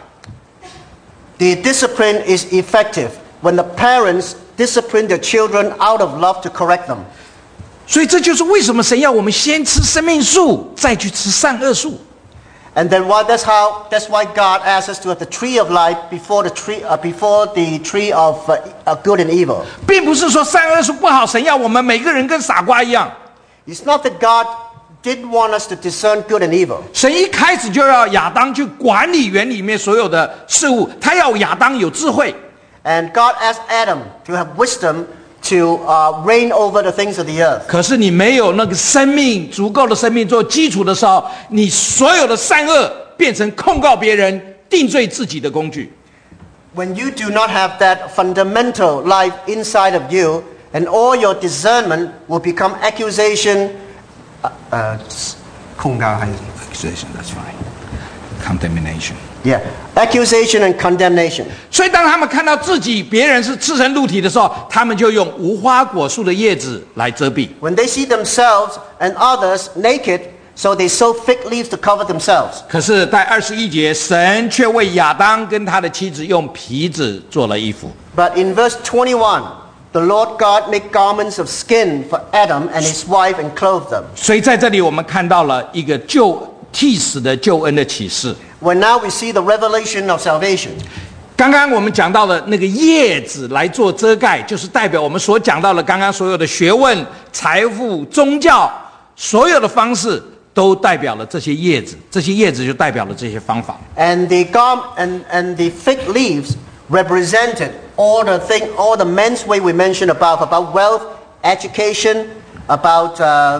the discipline is effective when the parents discipline their children out of love to correct them. 所以这就是为什么神要我们先吃生命树，再去吃善恶树。 And then why, that's how that's why God asks us to have the tree of life before the tree uh, before the tree of uh, uh, good and evil. 并不是说善恶树不好，神要我们每个人跟傻瓜一样。 It's not that God didn't want us to discern good and evil. 神一开始就要亚当去管理园里面所有的事物，他要亚当有智慧。 And God asked Adam to have wisdom to uh, reign over the things of the earth. 可是你没有那个生命足够的生命做基础的时候，你所有的善恶变成控告别人、定罪自己的工具。 When you do not have that fundamental life inside of you, and all your discernment will become accusation, uh, uh, 控告还是 Accusation, that's fine. Condemnation. yeah, accusation and condemnation. 所以当他们看到自己别人是赤身露体的时候，他们就用无花果树的叶子来遮蔽。 When they see themselves and others naked, so they sew fig leaves to cover themselves. 可是，在二十一节，神却为亚当跟他的妻子用皮子做了衣服。 But in verse twenty-one, the Lord God made garments of skin for Adam and his wife and clothed them. 所以在这里，我们看到了一个救替死的救恩的启示。 When now we see the revelation of salvation. 刚刚我们讲到的那个叶子来做遮盖，就是代表我们所讲到的刚刚所有的学问、财富、宗教，所有的方式都代表了这些叶子，这些叶子就代表了这些方法。 And the garm and, and the fig leaves represented all the thing, all the men's way we mentioned about, about wealth, education, about uh,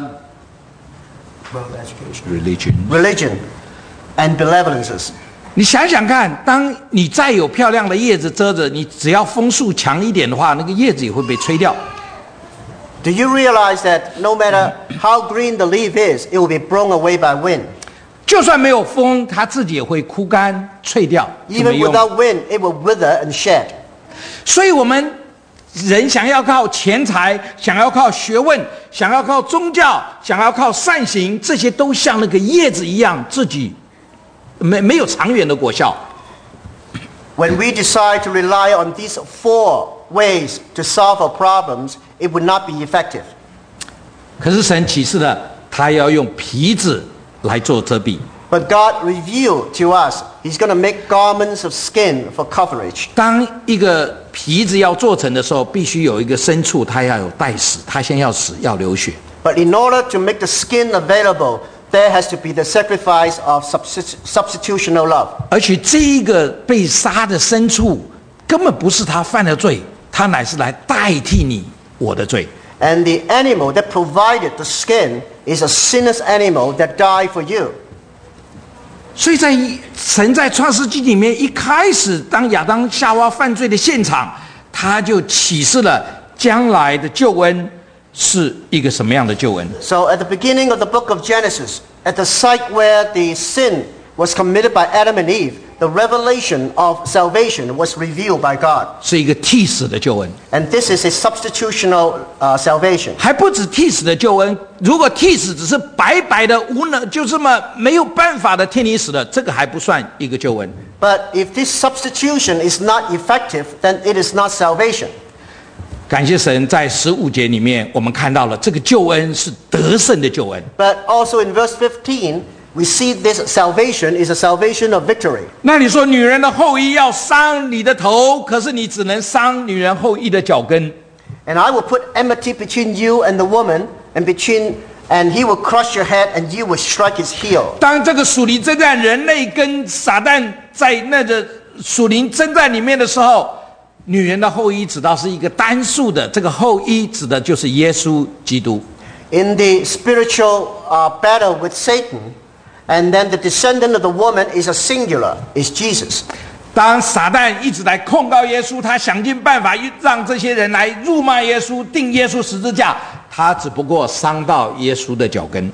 wealth, education, Religion。 religion, and benevolences. 你想想看，当你再有漂亮的叶子遮着，你只要风速强一点的话，那个叶子也会被吹掉。 Do you realize that no matter how green the leaf is, it will be blown away by wind? 就算没有风，它自己也会枯干、脆掉，就没 Even 用。 without wind, it will wither and shed. 所以，我们人想要靠钱财，想要靠学问，想要靠宗教，想要靠善行，这些都像那个叶子一样，自己没没有长远的果效。 When we decide to rely on these four ways to solve our problems, it would not be effective. 可是神启示了，他要用皮子来做遮蔽。 But God revealed to us, He's going to make garments of skin for coverage. 当一个皮子要做成的时候，必须有一个牲畜，它要有带死，它先要死，要流血。 But in order to make the skin available, there has to be the sacrifice of substitu- substitutional love. 而且这一个被杀的牲畜，根本不是他犯了罪，他乃是来代替你我的罪。 And the animal that provided the skin is a sinless animal that died for you. 所以在神在创世纪里面一开始，当亚当夏娃犯罪的现场，他就启示了将来的救恩是一个什么样的救恩。 So at the beginning of the book of Genesis, at the site where the sin was committed by Adam and Eve, the revelation of salvation was revealed by God. 是一个替死的救恩， And this is a substitutional uh, salvation. 还不止替死的救恩。如果替死只是白白的无能，就这么没有办法的替你死的，这个还不算一个救恩。 But if this substitution is not effective, then it is not salvation. 感谢神，在十五节里面，我们看到了这个救恩是得胜的救恩。 But also in verse fifteen, we see this salvation is a salvation of victory. 那你说女人的后裔要伤你的头，可是你只能伤女人后裔的脚跟。 And I will put enmity between you and the woman, and between and he will crush your head, and you will strike his heel. 当这个属灵征战，人类跟撒旦在那个属灵征战里面的时候， 女人的后裔指到是一个单数的，这个后裔指的就是耶稣基督。 In the spiritual uh, battle with Satan, and then the descendant of the woman is a singular, is Jesus. 当撒旦一直来控告耶稣，他想尽办法让这些人来辱骂耶稣，钉耶稣十字架，他只不过伤到耶稣的脚跟。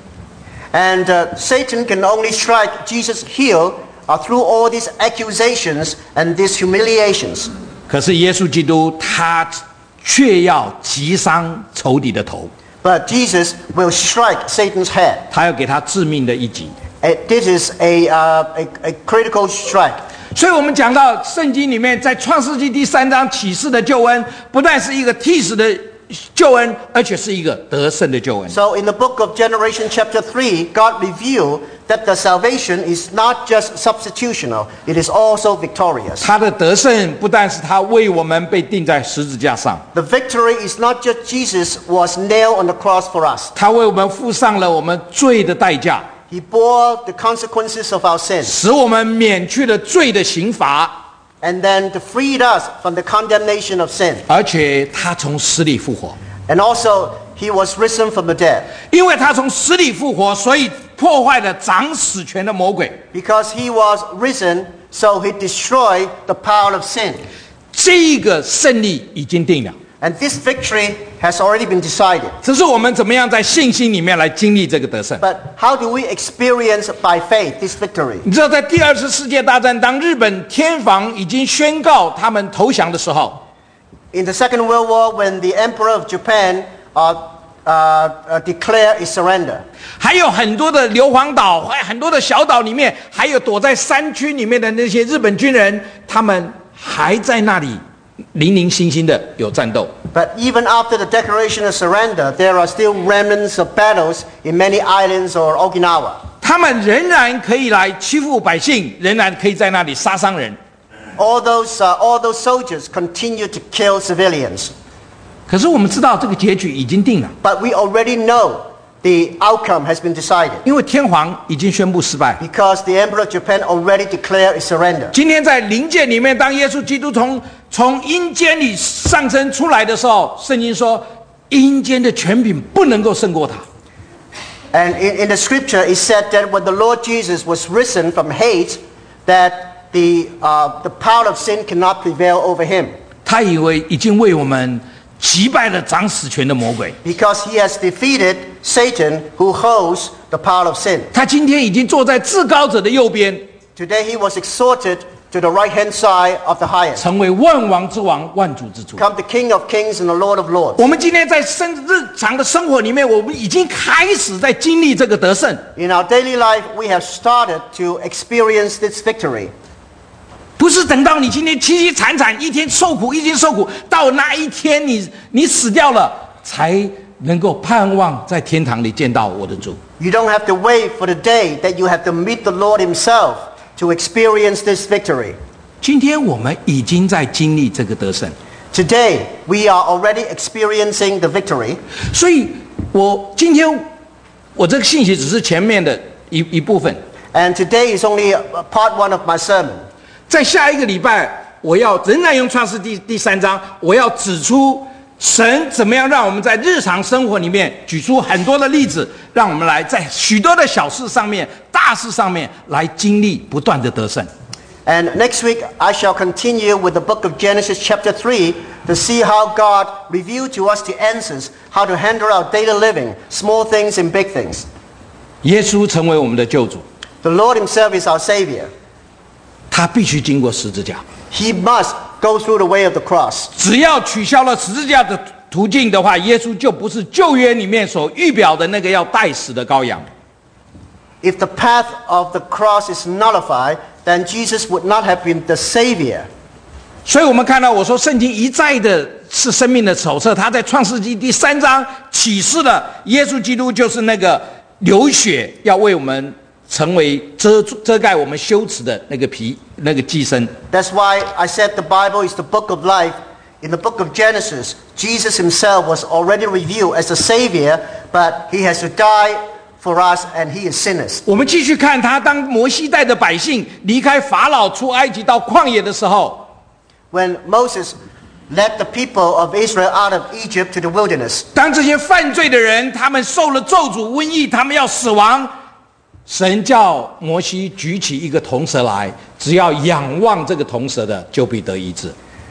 And uh, Satan can only strike Jesus' heel uh, through all these accusations and these humiliations. 可是耶稣基督他却要击伤仇敌的头。 But Jesus will strike Satan's head. 他要给他致命的一击。 Uh, this is a, uh, a, a critical strike. 所以我们讲到圣经里面在创世纪第三章启示的救恩，不但是一个替死的救恩，而且是一个得胜的救恩。 So in the book of Generation chapter three, God revealed that the salvation is not just substitutional, it is also victorious. 他的得胜不但是他为我们被钉在十字架上， The victory is not just Jesus was nailed on the cross for us. 他为我们付上了我们罪的代价， He bore the consequences of our sins. 使我们免去了罪的刑罚， And then to free us from the condemnation of sin. 而且他从死里复活。 And also, he was risen from the dead. 因为他从死里复活，所以破坏了掌死权的魔鬼。 Because he was risen, so he destroyed the power of sin. 这个胜利已经定了， And this victory has already been decided. 只是我们怎么样在信心里面来经历这个得胜。 But how do we experience by faith this victory? 你知道，在第二次世界大战，当日本天皇已经宣告他们投降的时候， In the Second World War, when the Emperor of Japan uh, uh, uh, declared his surrender, 还有很多的硫磺岛，还很多的小岛里面，还有躲在山区里面的那些日本军人，他们还在那里零零星星的有战斗。 but even after the declaration of surrender, there are still remnants of battles in many islands or Okinawa. 他们仍然可以来欺负百姓，仍然可以在那里杀伤人。 All those, uh, all those soldiers continue to kill civilians. 可是我们知道这个结局已经定了， But we already know the outcome has been decided. 因为天皇已经宣布失败。 Because the Emperor of Japan already declared his surrender. 今天在灵界里面，当耶稣基督从从阴间里上升出来的时候，圣经说阴间的权柄不能够胜过他。 And in, in the scripture, it said that when the Lord Jesus was risen from Hades, that the, uh, the power of sin cannot prevail over him. 他以为已经为我们击败了掌死权的魔鬼， Because he has defeated Satan who holds the power of sin. 他今天已经坐在至高者的右边， Today he was exalted to the right-hand side of the highest. 成为万王之王、万主之主。 Become the King of kings and the Lord of lords. 我们今天在生日常的生活里面，我们已经开始在经历这个得胜。 In our daily life, we have started to experience this victory. 不是等到你今天凄凄惨惨，一天受苦，一天受苦，到那一天你你死掉了，才能够盼望在天堂里见到我的主。 You don't have to wait for the day that you have to meet the Lord himself to experience this victory. 今天我们已经在经历这个得胜， Today, we are already experiencing the victory. 所以我今天我这个信息只是前面的一一部分。 And today is only a- part one of my sermon. 在下一个礼拜，我要仍然用创世第第三章，我要指出神怎么样让我们在日常生活里面举出很多的例子，让我们来在许多的小事上面、大事上面来经历不断的得胜。 And next week, I shall continue with the book of Genesis chapter three to see how God revealed to us the answers, how to handle our daily living, small things and big things. 耶稣成为我们的救主， The Lord himself is our Savior. 他必须经过十字架。 He must go through the way of the cross. 只要取消了十字架的途径的话，耶稣就不是旧约里面所预表的那个要代死的羔羊。 If the path of the cross is nullified, then Jesus would not have been the Savior. 所以我们看到我说圣经一再的是生命的手册，他在创世纪第三章启示了耶稣基督就是那个流血要为我们成为遮遮盖我们羞耻的那个皮那个寄生。 That's why I said the Bible is the book of life. In the book of Genesis, Jesus himself was already revealed as the Savior, but he has to die for us and he is sinners. 我们继续看他当摩西带着百姓离开法老出埃及到旷野的时候， When Moses led the people of Israel out of Egypt to the wilderness. 当这些犯罪的人，他们受了咒诅、瘟疫，他们要死亡，神叫摩西举起一个铜蛇来，只要仰望这个铜蛇的，就必得医治。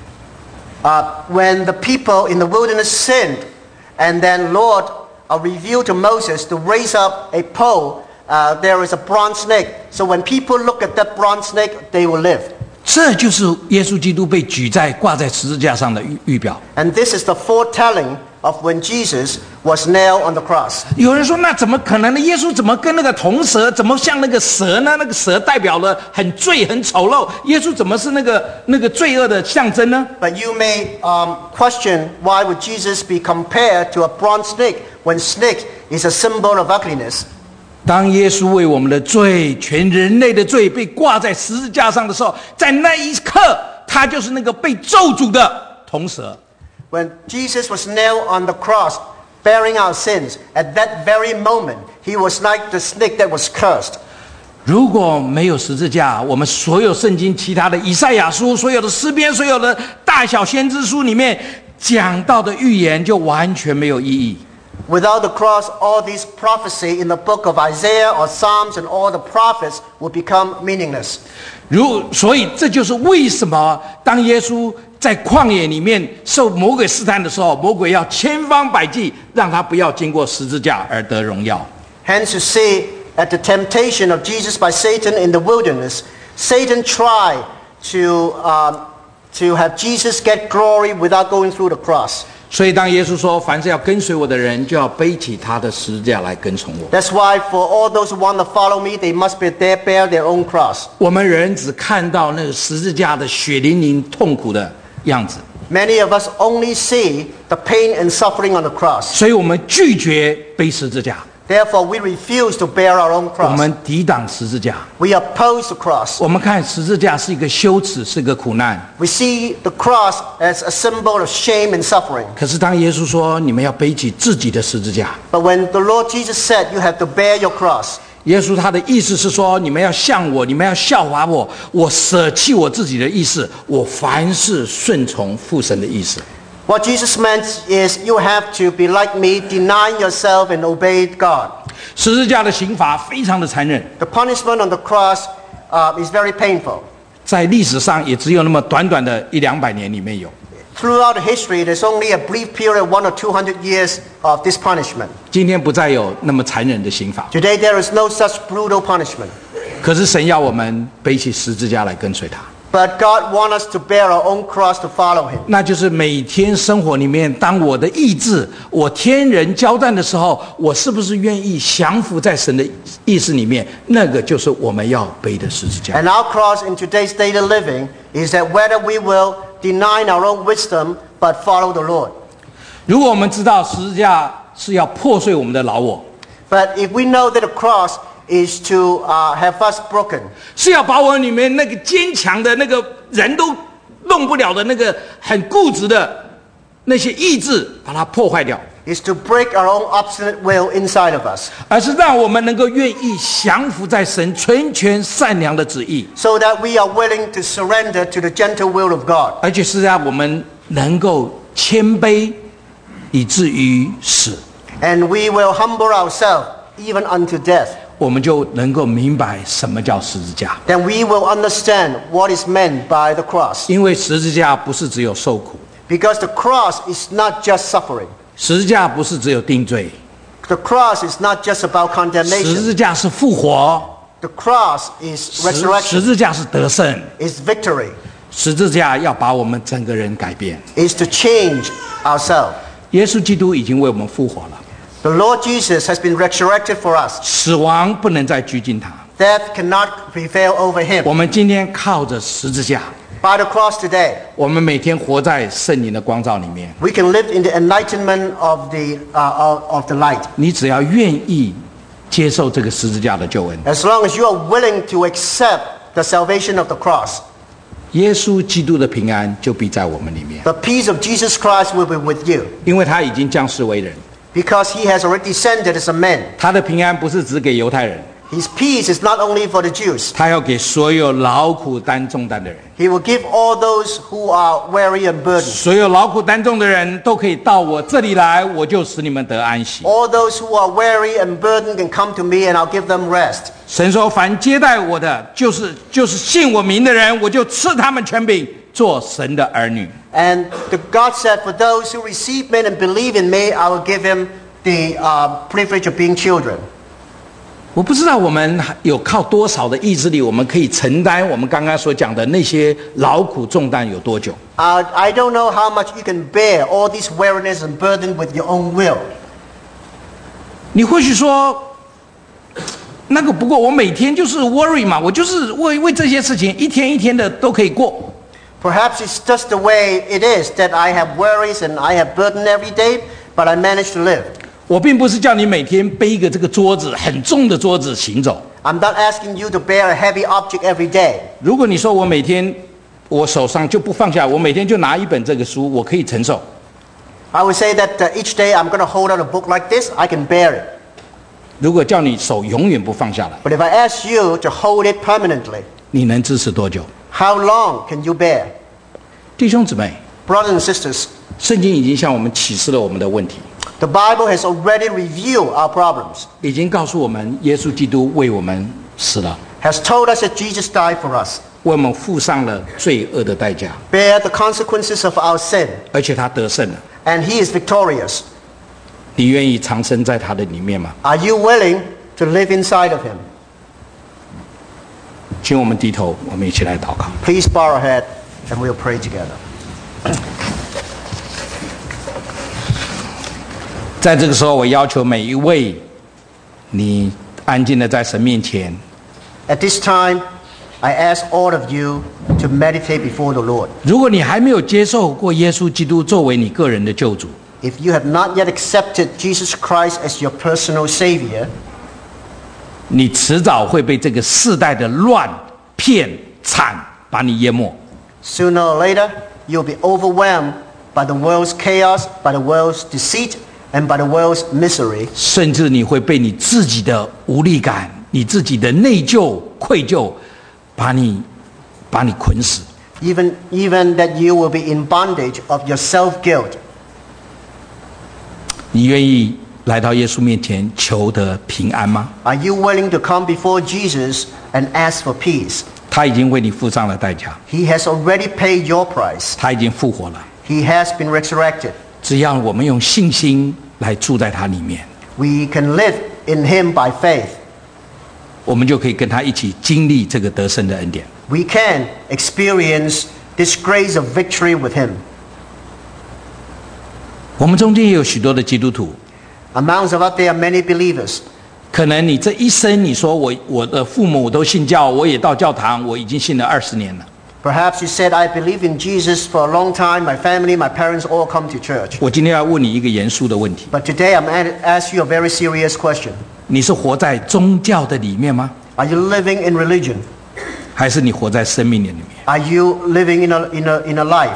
Uh, when the people in the wilderness sinned, and then Lord uh, revealed to Moses to raise up a pole, uh, there is a bronze snake. So when people look at that bronze snake, they will live. 这就是耶稣基督被举在挂在十字架上的预预表。 And this is the foretelling of when Jesus was nailed on the cross. 有人说，那怎么可能呢？耶稣怎么跟那个铜蛇，怎么像那个蛇呢？那个蛇代表了很罪、很丑陋，耶稣怎么是那个那个罪恶的象征呢？ But you may um, question, why would Jesus be compared to a bronze snake when snake is a symbol of ugliness? 当耶稣为我们的罪，全人类的罪被挂在十字架上的时候，在那一刻，他就是那个被咒诅的铜蛇。 When Jesus was nailed on the cross, bearing our sins, at that very moment, he was like the snake that was cursed. 如果没有十字架，我们所有圣经其他的以赛亚书、所有的诗篇、所有的大小先知书里面讲到的预言就完全没有意义。 Without the cross, all these prophecy in the book of Isaiah or Psalms and all the prophets would become meaningless. 如所以这就是为什么当耶稣在旷野里面受魔鬼试探的时候，魔鬼要千方百计让他不要经过十字架而得荣耀。 Hence you see at the temptation of Jesus by Satan in the wilderness, Satan tried to, um, to have Jesus get glory without going through the cross. 所以当耶稣说凡是要跟随我的人，就要背起他的十字架来跟从我。 That's why for all those who want to follow me, they must be there, bear their own cross. 我们人只看到那个十字架的血淋淋痛苦的样子， Many of us only see the pain and suffering on the cross. 所以我们拒绝背十字架， Therefore, we refuse to bear our own 我 cross. 们抵挡十字架。 We oppose the cross. 我们看十字架是一个羞耻，是个苦难。 We see the cross as a symbol of shame and suffering. 可是当耶稣说你们要背起自己的十字架， But when the Lord Jesus said, you have to bear your cross, 耶稣他的意思是说，你们要像我，你们要效法我，我舍弃我自己的意思，我凡事顺从父神的意思。 what Jesus meant is you have to be like me, deny yourself and obey God. 十字架的刑罚非常的残忍， The punishment on the cross uh, is very painful. 在历史上也只有那么短短的一两百年里面有。 Throughout history, there's only a brief period, one or two hundred years of this punishment. 今天不再有那么残忍的刑罚， Today, there is no such brutal punishment. 可是神要我们背起十字架来跟随他， But God wants us to bear our own cross to follow Him. 那就是每天生活里面，当我的意志、我天人交战的时候，我是不是愿意降服在神的意识里面？那个就是我们要背的十字架。 And our cross in today's daily living is that whether we will deny our own wisdom but follow the Lord. 如果我们知道十字架是要破碎我们的老我， But if we know that the cross is to uh, have us broken, 是要把我里面那个坚强的那个人都弄不了的那个很固执的那些意志，把它破坏掉， is to break our own obstinate will inside of us, 而是让我们能够愿意降服在神纯全善良的旨意， so that we are willing to surrender to the gentle will of God. 而且是让我们能够谦卑，以至于死， And we will humble ourselves even unto death. 我们就能够明白什么叫十字架。 Then we will understand what is meant by the cross. 因为十字架不是只有受苦， Because the cross is not just suffering. 十字架不是只有定罪， The cross is not just about 十 condemnation. 字架是复活， The cross is 十十 resurrection, 字架是得胜， is victory, 十字架要把我们整个人改变。 is to change ourselves. 耶稣基督已经为我们复活了， The Lord Jesus has been resurrected for us. 死亡不能再拘禁他。 Death cannot prevail over him. 我们今天靠着十字架， By the cross today, 我们每天活在圣灵的光照里面。 we can live in the enlightenment of the, uh, of, of the light. 你只要愿意接受这个十字架的救恩， As long as you are willing to accept the salvation of the cross, 耶稣基督的平安就必在我们里面， the peace of Jesus Christ will be with you. 因为他已经降世为人。 Because he has already descended as a man. 他的平安不是只给犹太人， His peace is not only for the Jews. 他要给所有劳苦担重担的人。 He will give all those who are weary and burdened. 所有劳苦担重的人都可以到我这里来，我就使你们得安息。 All those who are weary and burdened can come to me and I'll give them rest. 神说：“凡接待我的，就是就是信我名的人，我就赐他们权柄，做神的儿女。” And the God said, for those who receive me and believe in me, I will give him the uh, privilege of being children. 我不知道我们有靠多少的意志力，我们可以承担我们刚刚所讲的那些劳苦重担有多久？ Uh, I don't know how much you can bear all this weariness and burden with your own will. 你或许说，那个不过我每天就是 worry 嘛，我就是为为这些事情一天一天的都可以过。 Perhaps it's just the way it is that I have worries and I have burden every day, but I manage to live. 我并不是叫你每天背一个这个桌子很重的桌子行走。 I'm not asking you to bear a heavy object every day. 如果你说我每天我手上就不放下，我每天就拿一本这个书，我可以承受。 I would say that uh, each day I'm going to hold out a book like this, I can bear it. 如果叫你手永远不放下来， But if I ask you to hold it permanently, 你能支持多久？ how long can you bear? 弟兄姊妹， Brothers and sisters, 圣经已经向我们启示了我们的问题， the Bible has already revealed our problems, 已经告诉我们耶稣基督为我们死了， has told us that Jesus died for us, 为我们付上了罪恶的代价， bear the consequences of our sin, 而且他得胜了。 and he is victorious. 你愿意长生在他的里面吗？ Are you willing to live inside of him? 请我们低头，我们一起来祷告。 Please bow our head and we'll pray together. 在这个时候，我要求每一位，你安静的在神面前， At this time, I ask all of you to meditate before the Lord. 如果你还没有接受过耶稣基督作为你个人的救主， If you have not yet accepted Jesus Christ as your personal Savior, 你迟早会被这个世代的乱、骗、惨把你淹没。 sooner or later, you'll be overwhelmed by the world's chaos, by the world's deceit, and by the world's misery. 甚至你会被你自己的无力感、你自己的内疚、愧疚，把你把你捆死。 Even, even that you will be in bondage of your self-guilt. 你愿意来到耶稣面前求得平安吗？ Are you willing to come before Jesus and ask for peace? 他已经为你付上了代价， He has already paid your price. 他已经复活了。 He has been resurrected. 只要我们用信心来住在他里面， We can live in him by faith. 我们就可以跟他一起经历这个得胜的恩典。 We can experience this grace of victory with him. 我们中间也有许多的基督徒， Amongst us out there are many believers. 可能你这一生你说我我的父母都信教，我也到教堂，我已经信了二十年了。 Perhaps you said, I believe in Jesus for a long time. My family, my parents all come to church. 我今天要问你一个严肃的问题： But today I'm going to ask you a very serious question. 你是活在宗教的里面吗？ Are you living in religion? 还是你活在生命的里面？ Are you living in a, in a, in a life?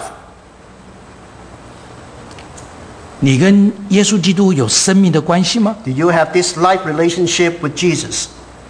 你跟耶稣基督有生命的关系吗？ Do you have this life relationship with Jesus?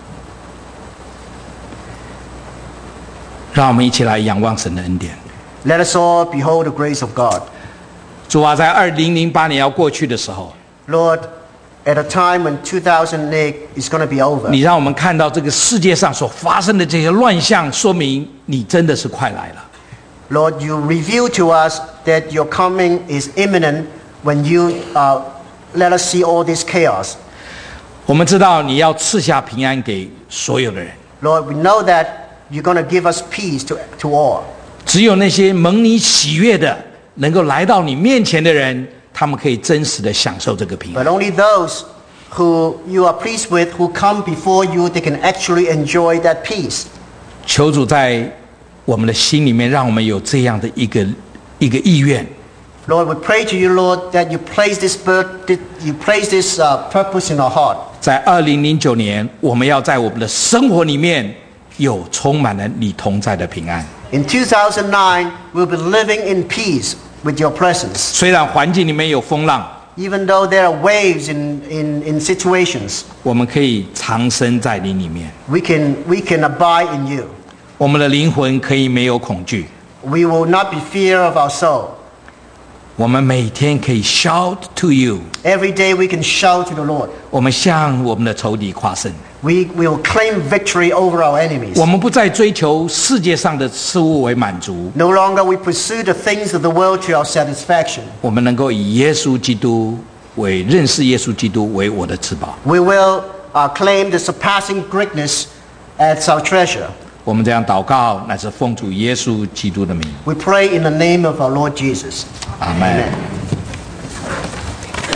让我们一起来仰望神的恩典。 Let us all behold the grace of God. 主啊，在二零零八年要过去的时候， Lord, at a time when two thousand eight is going to be over, 你让我们看到这个世界上所发生的这些乱象，说明你真的是快来了。 Lord, you reveal to us that your coming is imminent when you uh, let us see all this chaos. 我们知道你要赐下平安给所有的人， Lord, we know that you're going to give us peace to, to all. 只有那些蒙你喜悦的，能够来到你面前的人，他们可以真实的享受这个平安。 But only those who you are pleased with, who come before you, they can actually enjoy that peace. 求主在我们的心里面，让我们有这样的一个一个意愿。 Lord, we pray to you, Lord, that you place this, birth, you place this uh, purpose in our heart. 在二零零九年，我们要在我们的生活里面有充满了你同在的平安。 In two thousand nine, we'll be living in peace with your presence. 虽然环境里面有风浪， Even though there are waves in, in, in situations, 我们可以藏身在你里面， we can, we can abide in you. 我们的灵魂可以没有恐惧， We will not be fear of our soul. 我们每天可以 shout to you， Every day we can shout to the Lord. 我们向我们的仇敌夸胜。 We will claim victory over our enemies. 我们不再追求世界上的事物为满足， No longer we pursue the things of the world to our satisfaction. 我们能够以耶稣基督为认识耶稣基督为我的至宝。 We will uh, claim the surpassing greatness as our treasure. 我们这样祷告，乃是奉主耶稣基督的名。 We pray in the name of our Lord Jesus. 阿们。